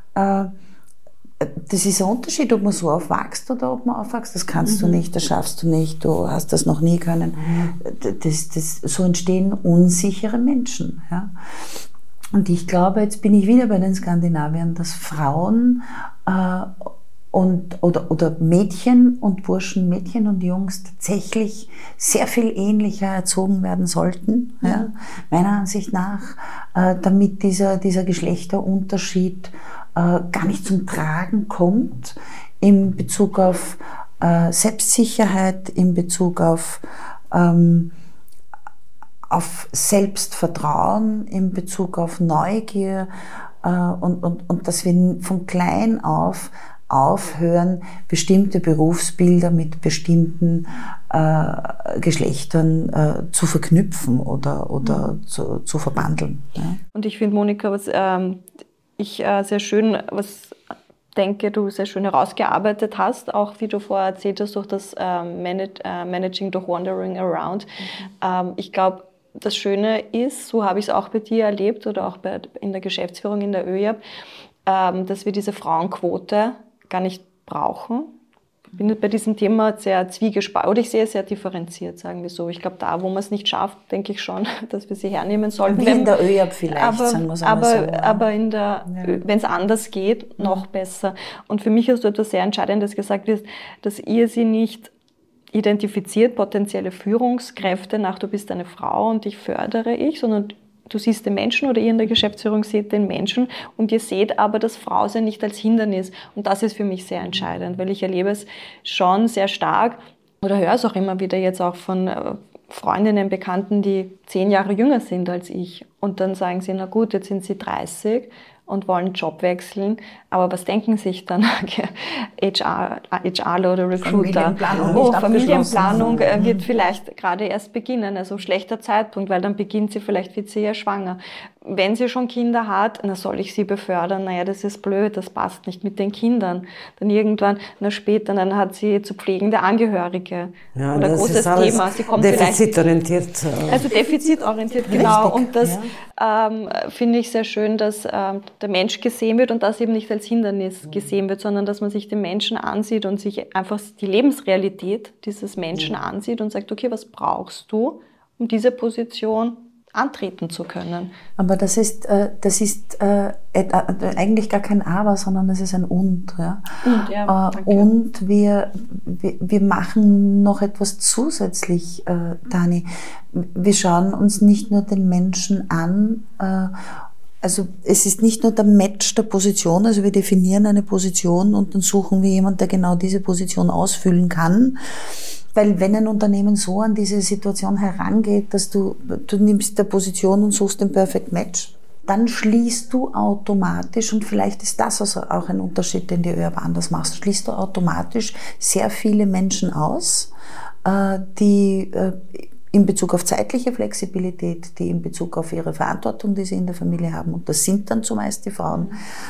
Das ist ein Unterschied, ob man so aufwächst oder ob man aufwächst. Das kannst mhm. du nicht, das schaffst du nicht, du hast das noch nie können. Mhm. Das, das, so entstehen unsichere Menschen. Ja. Und ich glaube, jetzt bin ich wieder bei den Skandinaviern, dass Frauen äh, und, oder, oder Mädchen und Burschen, Mädchen und Jungs tatsächlich sehr viel ähnlicher erzogen werden sollten, mhm. ja, meiner Ansicht nach, äh, damit dieser, dieser Geschlechterunterschied äh, gar nicht zum Tragen kommt in Bezug auf äh, Selbstsicherheit, in Bezug auf, ähm, auf Selbstvertrauen, in Bezug auf Neugier äh, und, und, und dass wir von klein auf aufhören, bestimmte Berufsbilder mit bestimmten äh, Geschlechtern äh, zu verknüpfen oder, oder mhm. zu, zu verbandeln. Ja. Und ich finde, Monika, was ähm, ich äh, sehr schön, was denke, du sehr schön herausgearbeitet hast, auch wie du vorher erzählt hast, durch das äh, Manage, äh, Managing durch Wandering Around. Mhm. Ähm, ich glaube, das Schöne ist, so habe ich es auch bei dir erlebt oder auch bei, in der Geschäftsführung in der ÖJAP, ähm, dass wir diese Frauenquote gar nicht brauchen. Ich bin bei diesem Thema sehr zwiegespalten, oder ich sehe es sehr differenziert, sagen wir so. Ich glaube, da, wo man es nicht schafft, denke ich schon, dass wir sie hernehmen sollten. Wie in der ÖJAP vielleicht, aber, sagen wir es aber, so. Ja. aber in der, Ja. wenn es anders geht, noch besser. Und für mich hast du etwas sehr Entscheidendes gesagt, dass ihr sie nicht identifiziert, potenzielle Führungskräfte nach, du bist eine Frau und dich fördere ich, sondern du siehst den Menschen oder ihr in der Geschäftsführung seht den Menschen und ihr seht aber das Frausein nicht als Hindernis. Und das ist für mich sehr entscheidend, weil ich erlebe es schon sehr stark oder höre es auch immer wieder jetzt auch von Freundinnen, Bekannten, die zehn Jahre jünger sind als ich. Und dann sagen sie, na gut, jetzt sind sie dreißig und wollen Job wechseln. Aber was denken sich dann H R oder Recruiter? Familienplanung, oh, nicht Familienplanung abgeschlossen. wird vielleicht gerade erst beginnen. Also schlechter Zeitpunkt, weil dann beginnt sie, vielleicht wird sie ja schwanger. Wenn sie schon Kinder hat, na soll ich sie befördern? Naja, das ist blöd, das passt nicht mit den Kindern. Dann irgendwann, na später, dann hat sie zu pflegende Angehörige. Ja, oder das großes ist alles Thema. Sie kommt defizitorientiert. vielleicht, also defizitorientiert, genau. Richtig, Und das ja. ähm, finde ich sehr schön, dass ähm, der Mensch gesehen wird und das eben nicht als Hindernis gesehen wird, sondern dass man sich den Menschen ansieht und sich einfach die Lebensrealität dieses Menschen ansieht und sagt, okay, was brauchst du, um diese Position antreten zu können? Aber das ist, äh, das ist äh, äh, eigentlich gar kein Aber, sondern das ist ein Und. Ja? Und, ja, äh, und wir, wir, wir machen noch etwas zusätzlich, äh, Dani. Wir schauen uns nicht nur den Menschen an, äh, also es ist nicht nur der Match der Position, also wir definieren eine Position und dann suchen wir jemanden, der genau diese Position ausfüllen kann. Weil wenn ein Unternehmen so an diese Situation herangeht, dass du, du nimmst der Position und suchst den Perfect Match, dann schließt du automatisch, und vielleicht ist das also auch ein Unterschied, den die ÖJAP anders macht, schließt du automatisch sehr viele Menschen aus, die in Bezug auf zeitliche Flexibilität, die in Bezug auf ihre Verantwortung, die sie in der Familie haben, und das sind dann zumeist die Frauen,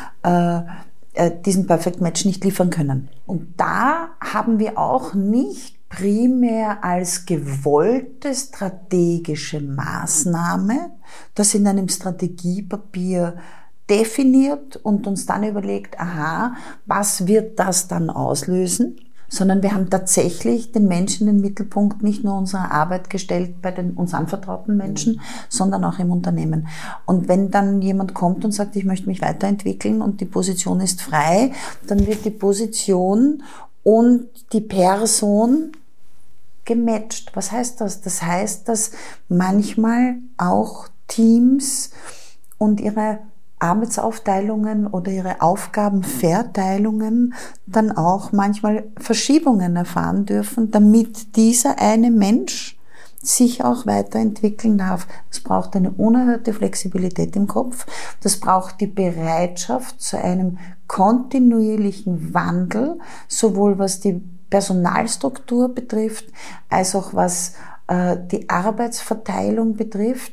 diesen Perfect Match nicht liefern können. Und da haben wir auch nicht primär als gewollte strategische Maßnahme, das in einem Strategiepapier definiert und uns dann überlegt, aha, was wird das dann auslösen? Sondern wir haben tatsächlich den Menschen in den Mittelpunkt nicht nur unserer Arbeit gestellt bei den uns anvertrauten Menschen, sondern auch im Unternehmen. Und wenn dann jemand kommt und sagt, ich möchte mich weiterentwickeln und die Position ist frei, dann wird die Position und die Person gematcht. Was heißt das? Das heißt, dass manchmal auch Teams und ihre Arbeitsaufteilungen oder ihre Aufgabenverteilungen dann auch manchmal Verschiebungen erfahren dürfen, damit dieser eine Mensch sich auch weiterentwickeln darf. Das braucht eine unerhörte Flexibilität im Kopf. Das braucht die Bereitschaft zu einem kontinuierlichen Wandel, sowohl was die Personalstruktur betrifft, als auch was äh, die Arbeitsverteilung betrifft.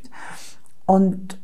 Und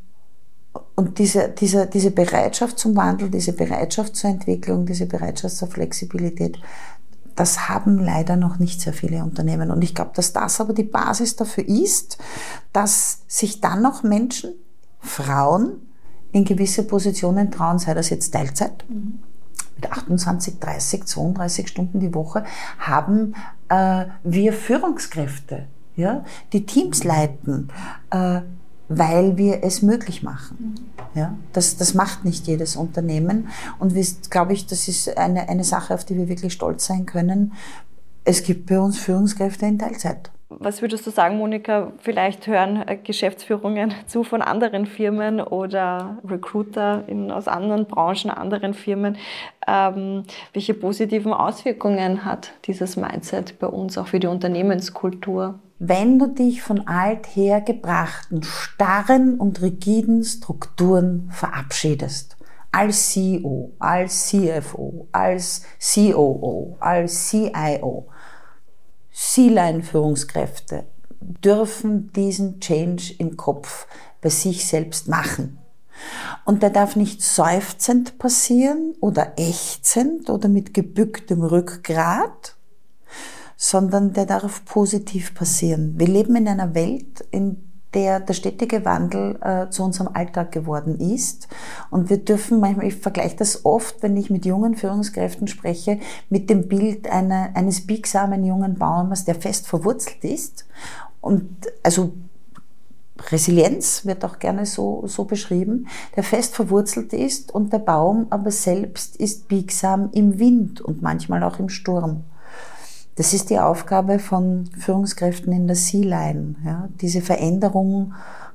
Und diese, diese, diese Bereitschaft zum Wandel, diese Bereitschaft zur Entwicklung, diese Bereitschaft zur Flexibilität, das haben leider noch nicht sehr viele Unternehmen. Und ich glaube, dass das aber die Basis dafür ist, dass sich dann noch Menschen, Frauen, in gewisse Positionen trauen, sei das jetzt Teilzeit, mhm. mit achtundzwanzig, dreißig, zweiunddreißig Stunden die Woche, haben äh, wir Führungskräfte, ja, die Teams leiten, äh, weil wir es möglich machen. Ja, das, das macht nicht jedes Unternehmen. Und wir, glaube ich, das ist eine, eine Sache, auf die wir wirklich stolz sein können. Es gibt bei uns Führungskräfte in Teilzeit. Was würdest du sagen, Monika? Vielleicht hören Geschäftsführungen zu von anderen Firmen oder Recruiter in, aus anderen Branchen, anderen Firmen. Ähm, welche positiven Auswirkungen hat dieses Mindset bei uns auch für die Unternehmenskultur? Wenn du dich von althergebrachten, starren und rigiden Strukturen verabschiedest, als C E O, als C F O, als C O O, als C I O, C-Line-Führungskräfte dürfen diesen Change im Kopf bei sich selbst machen. Und der darf nicht seufzend passieren oder ächzend oder mit gebücktem Rückgrat, sondern der darf positiv passieren. Wir leben in einer Welt, in der der stetige Wandel äh, zu unserem Alltag geworden ist. Und wir dürfen manchmal, ich vergleiche das oft, wenn ich mit jungen Führungskräften spreche, mit dem Bild einer, eines biegsamen jungen Baumes, der fest verwurzelt ist. Und also Resilienz wird auch gerne so, so beschrieben, der fest verwurzelt ist und der Baum aber selbst ist biegsam im Wind und manchmal auch im Sturm. Das ist die Aufgabe von Führungskräften in der Sea-Line, ja, diese Veränderung,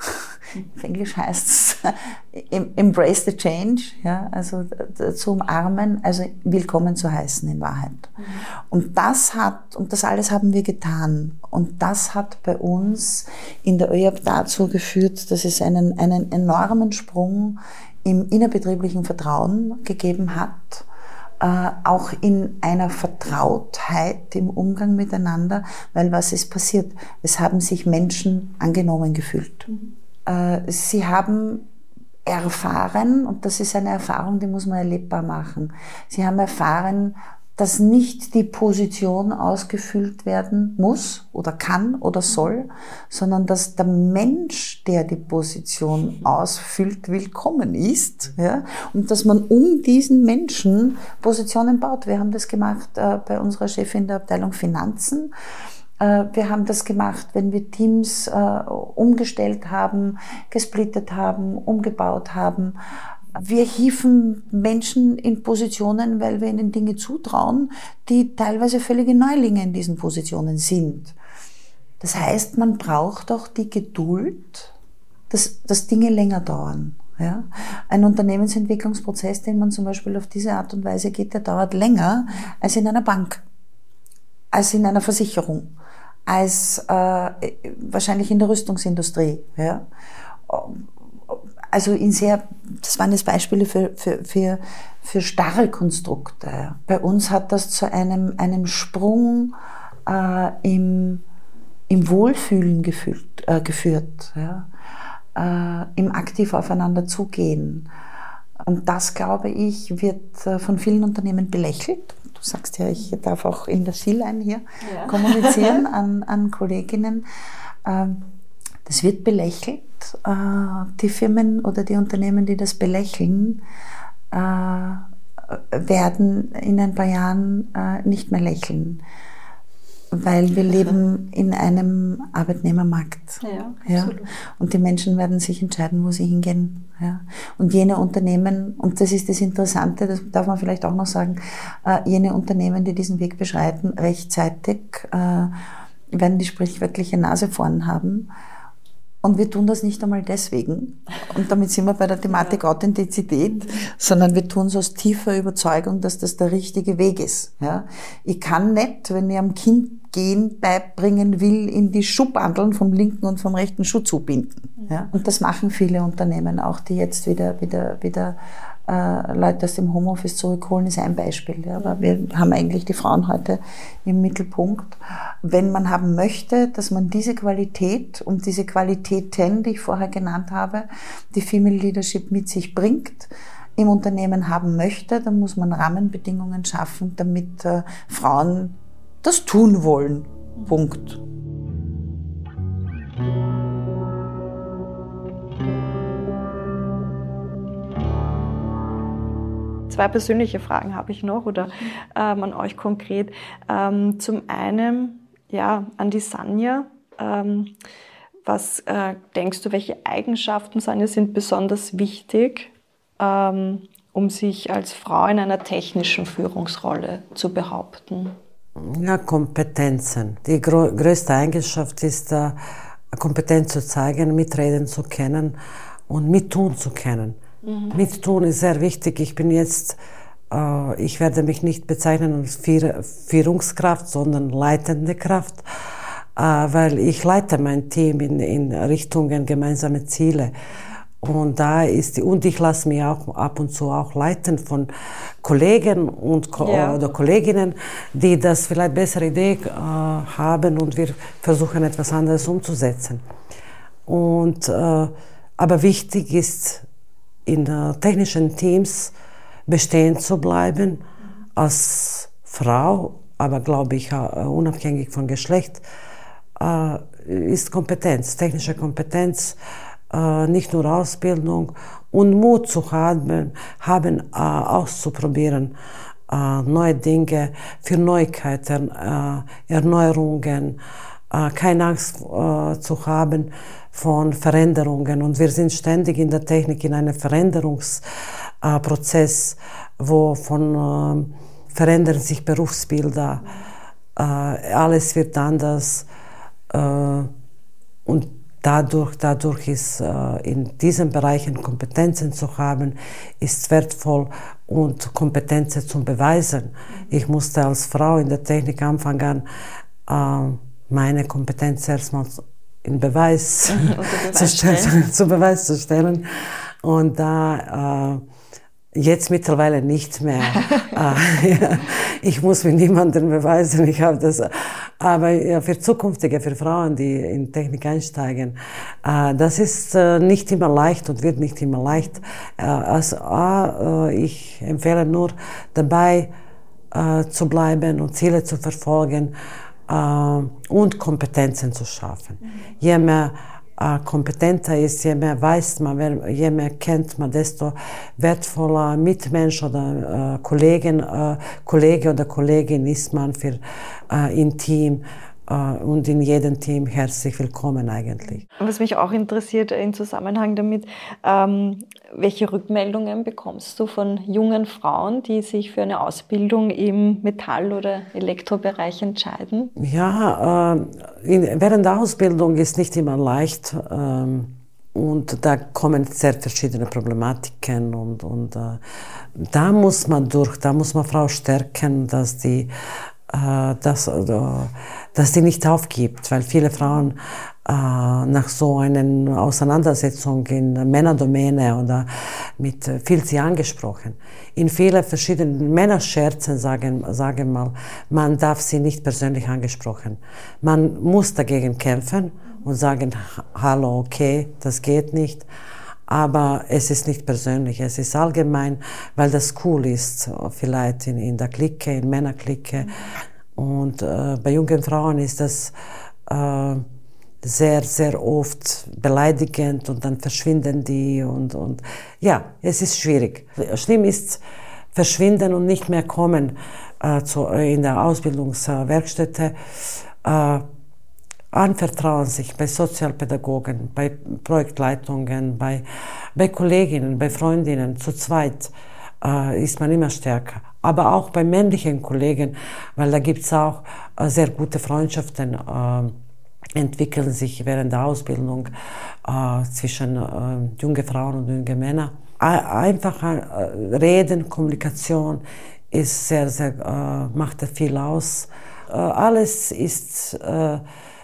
auf Englisch heißt es embrace the change, ja, also zu umarmen, also willkommen zu heißen in Wahrheit. Mhm. Und das hat, und das alles haben wir getan. Und das hat bei uns in der Ö J A B dazu geführt, dass es einen, einen enormen Sprung im innerbetrieblichen Vertrauen gegeben hat, äh, auch in einer Vertrautheit im Umgang miteinander, weil was ist passiert? Es haben sich Menschen angenommen gefühlt. Mhm. Sie haben erfahren, und das ist eine Erfahrung, die muss man erlebbar machen, Sie haben erfahren, dass nicht die Position ausgefüllt werden muss oder kann oder soll, sondern dass der Mensch, der die Position ausfüllt, willkommen ist, ja, und dass man um diesen Menschen Positionen baut. Wir haben das gemacht äh, bei unserer Chefin der Abteilung Finanzen. Wir haben das gemacht, wenn wir Teams äh, umgestellt haben, gesplittet haben, umgebaut haben. Wir hieven Menschen in Positionen, weil wir ihnen Dinge zutrauen, die teilweise völlige Neulinge in diesen Positionen sind. Das heißt, man braucht auch die Geduld, dass, dass Dinge länger dauern. Ja? Ein Unternehmensentwicklungsprozess, den man zum Beispiel auf diese Art und Weise geht, der dauert länger als in einer Bank, als in einer Versicherung, als äh, wahrscheinlich in der Rüstungsindustrie. Ja? Also in sehr, das waren jetzt Beispiele für, für, für, für starre Konstrukte. Ja? Bei uns hat das zu einem, einem Sprung äh, im, im Wohlfühlen gefühlt, äh, geführt, ja? äh, im aktiv aufeinander zugehen. Und das, glaube ich, wird äh, von vielen Unternehmen belächelt. Du sagst ja, ich darf auch in der Sea-Line hier ja. kommunizieren an, an Kolleginnen. Das wird belächelt. Die Firmen oder die Unternehmen, die das belächeln, werden in ein paar Jahren nicht mehr lächeln. Weil wir leben in einem Arbeitnehmermarkt. Ja, ja. Und die Menschen werden sich entscheiden, wo sie hingehen. Ja. Und jene Unternehmen, und das ist das Interessante, das darf man vielleicht auch noch sagen, äh, jene Unternehmen, die diesen Weg beschreiten, rechtzeitig äh, werden die sprichwörtliche Nase vorn haben. Und wir tun das nicht einmal deswegen, und damit sind wir bei der Thematik ja. Authentizität, sondern wir tun es aus tiefer Überzeugung, dass das der richtige Weg ist. Ja? Ich kann nicht, wenn ich am Kind gehen beibringen will, in die Schuhbandeln vom linken und vom rechten Schuh zubinden. Ja? Und das machen viele Unternehmen auch, die jetzt wieder, wieder, wieder äh, Leute aus dem Homeoffice zurückholen, ist ein Beispiel. Ja? Aber wir haben eigentlich die Frauen heute im Mittelpunkt. Wenn man haben möchte, dass man diese Qualität und diese Qualitäten, die ich vorher genannt habe, die Female Leadership mit sich bringt, im Unternehmen haben möchte, dann muss man Rahmenbedingungen schaffen, damit äh, Frauen das tun wollen. Punkt. Zwei persönliche Fragen habe ich noch oder ähm, an euch konkret. Ähm, zum einen ja, an die Sanja. Ähm, was äh, denkst du, welche Eigenschaften, Sanja, sind besonders wichtig, ähm, um sich als Frau in einer technischen Führungsrolle zu behaupten? Ja, Kompetenzen. Die gro- größte Eigenschaft ist, äh, Kompetenz zu zeigen, mitreden zu können und mittun zu können. Mhm. Mittun ist sehr wichtig. Ich bin jetzt, äh, ich werde mich nicht bezeichnen als Führungskraft, sondern leitende Kraft, äh, weil ich leite mein Team in, in Richtungen gemeinsame Ziele. Und da ist die, und ich lasse mich auch ab und zu auch leiten von Kollegen und Ko- ja. oder Kolleginnen, die das vielleicht bessere Idee äh, haben und wir versuchen etwas anderes umzusetzen. Und, äh, aber wichtig ist, in äh, technischen Teams bestehen zu bleiben, als Frau, aber glaube ich, äh, unabhängig von Geschlecht, äh, ist Kompetenz, technische Kompetenz, äh, nicht nur Ausbildung und Mut zu haben, haben äh, auszuprobieren, äh, neue Dinge, für Neuigkeiten, äh, Erneuerungen, äh, keine Angst äh, zu haben von Veränderungen. Und wir sind ständig in der Technik in einem Veränderungsprozess, äh, wo von äh, verändern sich Berufsbilder, äh, alles wird anders äh, und dadurch, dadurch ist äh, in diesen Bereichen Kompetenzen zu haben, ist wertvoll und Kompetenzen zu beweisen. Ich musste als Frau in der Technik anfangen, äh, meine Kompetenz erstmal in Beweis, Beweis zu, stellen, zu Beweis zu stellen. Und da äh, jetzt mittlerweile nicht mehr. Ich muss mir niemandem beweisen. Ich habe das. Aber ja, für Zukünftige, für Frauen, die in Technik einsteigen, äh, das ist äh, nicht immer leicht und wird nicht immer leicht. Äh, also, äh, ich empfehle nur, dabei äh, zu bleiben und Ziele zu verfolgen äh, und Kompetenzen zu schaffen. Mhm. Je mehr äh, kompetenter ist, je mehr weiß man, je mehr kennt man, desto wertvoller Mitmensch oder äh, Kollegen, äh, Kollege oder Kollegin ist man für äh, im Team. Und in jedem Team herzlich willkommen eigentlich. Was mich auch interessiert im Zusammenhang damit, ähm, welche Rückmeldungen bekommst du von jungen Frauen, die sich für eine Ausbildung im Metall- oder Elektrobereich entscheiden? Ja, äh, in, während der Ausbildung ist nicht immer leicht ähm, und da kommen sehr verschiedene Problematiken und, und äh, da muss man durch, da muss man Frau stärken, dass die Dass, dass die nicht aufgibt, weil viele Frauen äh, nach so einer Auseinandersetzung in Männerdomäne oder mit viel sie angesprochen. In vielen verschiedenen Männerscherzen sagen, sagen mal, man darf sie nicht persönlich angesprochen. Man muss dagegen kämpfen und sagen, hallo, okay, das geht nicht. Aber es ist nicht persönlich, es ist allgemein, weil das cool ist, vielleicht in, in der Clique, in Männerklicke. Und äh, bei jungen Frauen ist das äh, sehr, sehr oft beleidigend und dann verschwinden die und, und ja, es ist schwierig. Schlimm ist verschwinden und nicht mehr kommen äh, zu, in der Ausbildungswerkstätte. Äh, anvertrauen sich bei Sozialpädagogen, bei Projektleitungen, bei, bei Kolleginnen, bei Freundinnen, zu zweit äh, ist man immer stärker. Aber auch bei männlichen Kollegen, weil da gibt's auch äh, sehr gute Freundschaften, äh, entwickeln sich während der Ausbildung äh, zwischen äh, junge Frauen und junge Männer. Einfach äh, Reden, Kommunikation ist sehr, sehr, äh, macht viel aus. Äh, alles ist äh,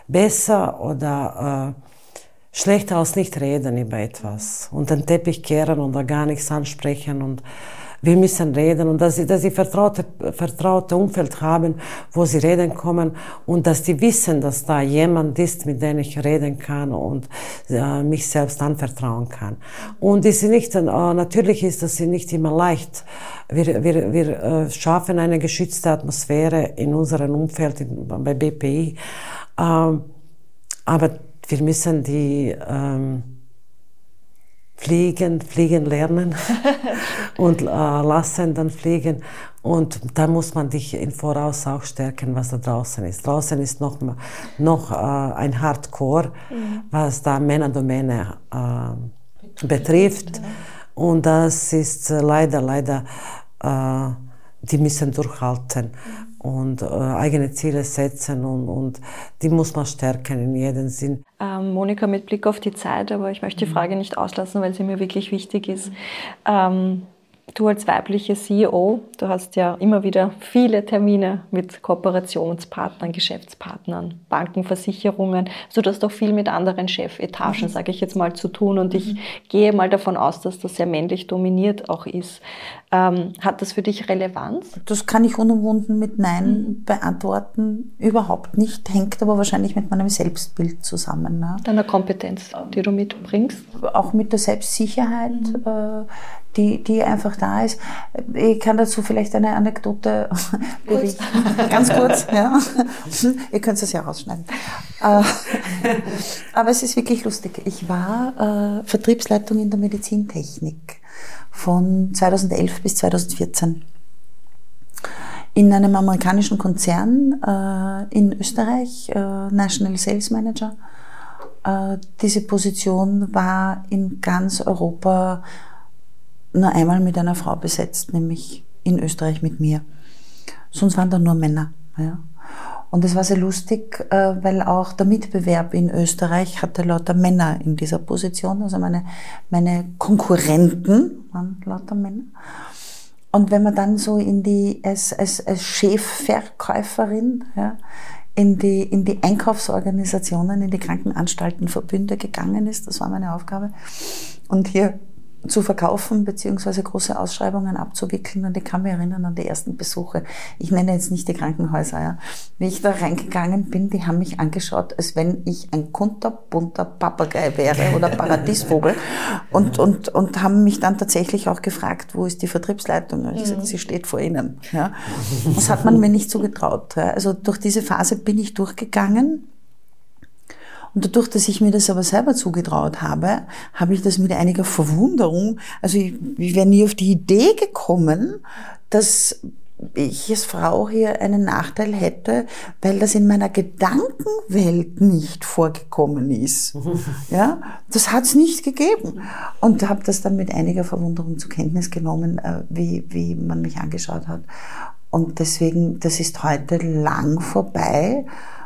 besser oder äh, schlechter als nicht reden über etwas und den Teppich kehren oder gar nichts ansprechen und wir müssen reden und dass sie, dass sie vertraute, vertraute Umfeld haben, wo sie reden kommen und dass die wissen, dass da jemand ist, mit dem ich reden kann und äh, mich selbst anvertrauen kann. Und es ist nicht, äh, natürlich ist das nicht immer leicht. Wir, wir, wir äh, schaffen eine geschützte Atmosphäre in unserem Umfeld in, bei B P I. Ähm, aber wir müssen die ähm, fliegen, fliegen lernen und äh, lassen dann fliegen. Und da muss man dich im Voraus auch stärken, was da draußen ist. Draußen ist noch, noch äh, ein Hardcore, mhm. was da Männerdomäne äh, betrifft. Ja. Und das ist äh, leider, leider, äh, die müssen durchhalten. Mhm. Und äh, eigene Ziele setzen und, und die muss man stärken in jedem Sinn. Ähm, Monika, mit Blick auf die Zeit, aber ich möchte die Frage nicht auslassen, weil sie mir wirklich wichtig ist. Ähm, du als weibliche C E O, du hast ja immer wieder viele Termine mit Kooperationspartnern, Geschäftspartnern, Banken, Versicherungen. Also du hast auch viel mit anderen Chefetagen, mhm. sage ich jetzt mal, zu tun. Und ich mhm. gehe mal davon aus, dass das sehr männlich dominiert auch ist. Ähm, hat das für dich Relevanz? Das kann ich unumwunden mit Nein mhm. beantworten. Überhaupt nicht. Hängt aber wahrscheinlich mit meinem Selbstbild zusammen. Ne? Deiner Kompetenz, die du mitbringst? Auch mit der Selbstsicherheit. Mhm. Äh, die, die einfach da ist. Ich kann dazu vielleicht eine Anekdote berichten. Ganz kurz, ja. Ihr könnt es ja rausschneiden. Aber es ist wirklich lustig. Ich war äh, Vertriebsleitung in der Medizintechnik von zweitausendelf bis zweitausendvierzehn. In einem amerikanischen Konzern äh, in Österreich, äh, National Sales Manager. Äh, diese Position war in ganz Europa nur einmal mit einer Frau besetzt, nämlich in Österreich mit mir. Sonst waren da nur Männer. Ja. Und es war sehr lustig, äh, weil auch der Mitbewerb in Österreich hatte lauter Männer in dieser Position. Also meine, meine Konkurrenten waren lauter Männer. Und wenn man dann so in die, als, als, als Chefverkäuferin, ja, in die, in die Einkaufsorganisationen, in die Krankenanstaltenverbünde gegangen ist, das war meine Aufgabe, und hier zu verkaufen beziehungsweise große Ausschreibungen abzuwickeln. Und ich kann mich erinnern an die ersten Besuche. Ich nenne jetzt nicht die Krankenhäuser. Ja. Wie ich da reingegangen bin, die haben mich angeschaut, als wenn ich ein kunterbunter Papagei wäre oder Paradiesvogel und, und, und haben mich dann tatsächlich auch gefragt, wo ist die Vertriebsleitung? Und ich gesagt, sie steht vor Ihnen. Ja. Das hat man mir nicht so getraut. Ja. Also durch diese Phase bin ich durchgegangen. Und dadurch, dass ich mir das aber selber zugetraut habe, habe ich das mit einiger Verwunderung, also ich, ich wäre nie auf die Idee gekommen, dass ich als Frau hier einen Nachteil hätte, weil das in meiner Gedankenwelt nicht vorgekommen ist. Ja, das hat es nicht gegeben. Und habe das dann mit einiger Verwunderung zur Kenntnis genommen, wie, wie man mich angeschaut hat. Und deswegen, das ist heute lang vorbei.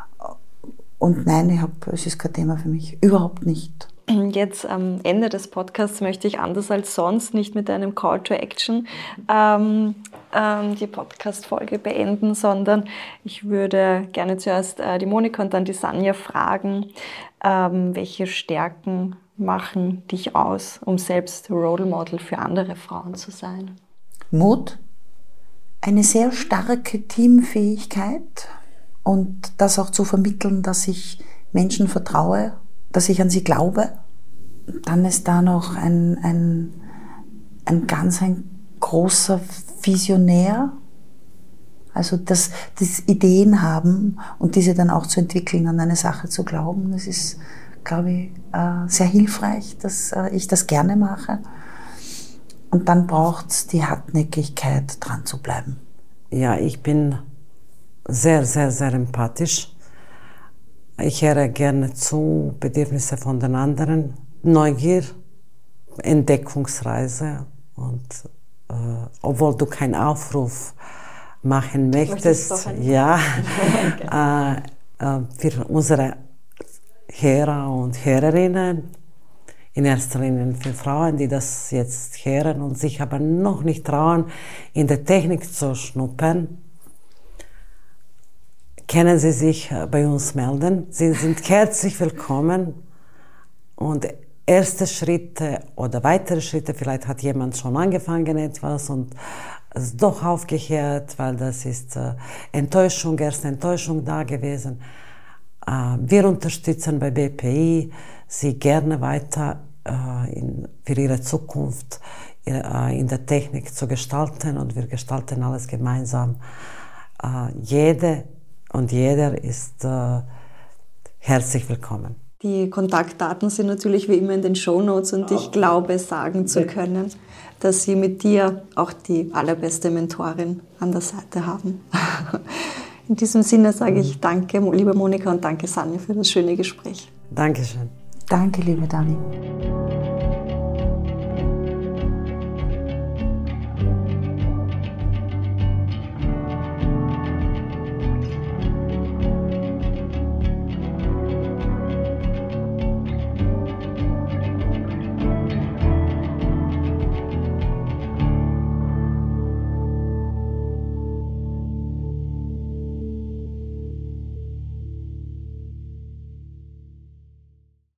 Und nein, ich hab, es ist kein Thema für mich. Überhaupt nicht. Jetzt am Ende des Podcasts möchte ich anders als sonst nicht mit einem Call to Action ähm, ähm, die Podcast-Folge beenden, sondern ich würde gerne zuerst äh, die Monika und dann die Sanja fragen, ähm, welche Stärken machen dich aus, um selbst Role Model für andere Frauen zu sein? Mut, eine sehr starke Teamfähigkeit, und das auch zu vermitteln, dass ich Menschen vertraue, dass ich an sie glaube. Dann ist da noch ein, ein, ein ganz ein großer Visionär, also das, das Ideen haben und diese dann auch zu entwickeln, an eine Sache zu glauben. Das ist, glaube ich, sehr hilfreich, dass ich das gerne mache. Und dann braucht es die Hartnäckigkeit, dran zu bleiben. Ja, ich bin sehr, sehr, sehr empathisch. Ich höre gerne zu, Bedürfnisse von den anderen, Neugier, Entdeckungsreise. Und äh, obwohl du keinen Aufruf machen möchtest, ja, äh, äh, für unsere Hörer und Hörerinnen, in erster Linie für Frauen, die das jetzt hören und sich aber noch nicht trauen, in der Technik zu schnuppern, können Sie sich bei uns melden. Sie sind herzlich willkommen. Und erste Schritte oder weitere Schritte, vielleicht hat jemand schon angefangen etwas und ist doch aufgehört, weil das ist äh, Enttäuschung, erste Enttäuschung da gewesen. Äh, wir unterstützen bei B P I Sie gerne weiter äh, in, für Ihre Zukunft äh, in der Technik zu gestalten, und wir gestalten alles gemeinsam. Äh, jede und jeder ist äh, herzlich willkommen. Die Kontaktdaten sind natürlich wie immer in den Shownotes, und ich glaube, sagen zu können, dass Sie mit dir auch die allerbeste Mentorin an der Seite haben. In diesem Sinne sage ich danke, liebe Monika, und danke, Sanja, für das schöne Gespräch. Dankeschön. Danke, liebe Dani.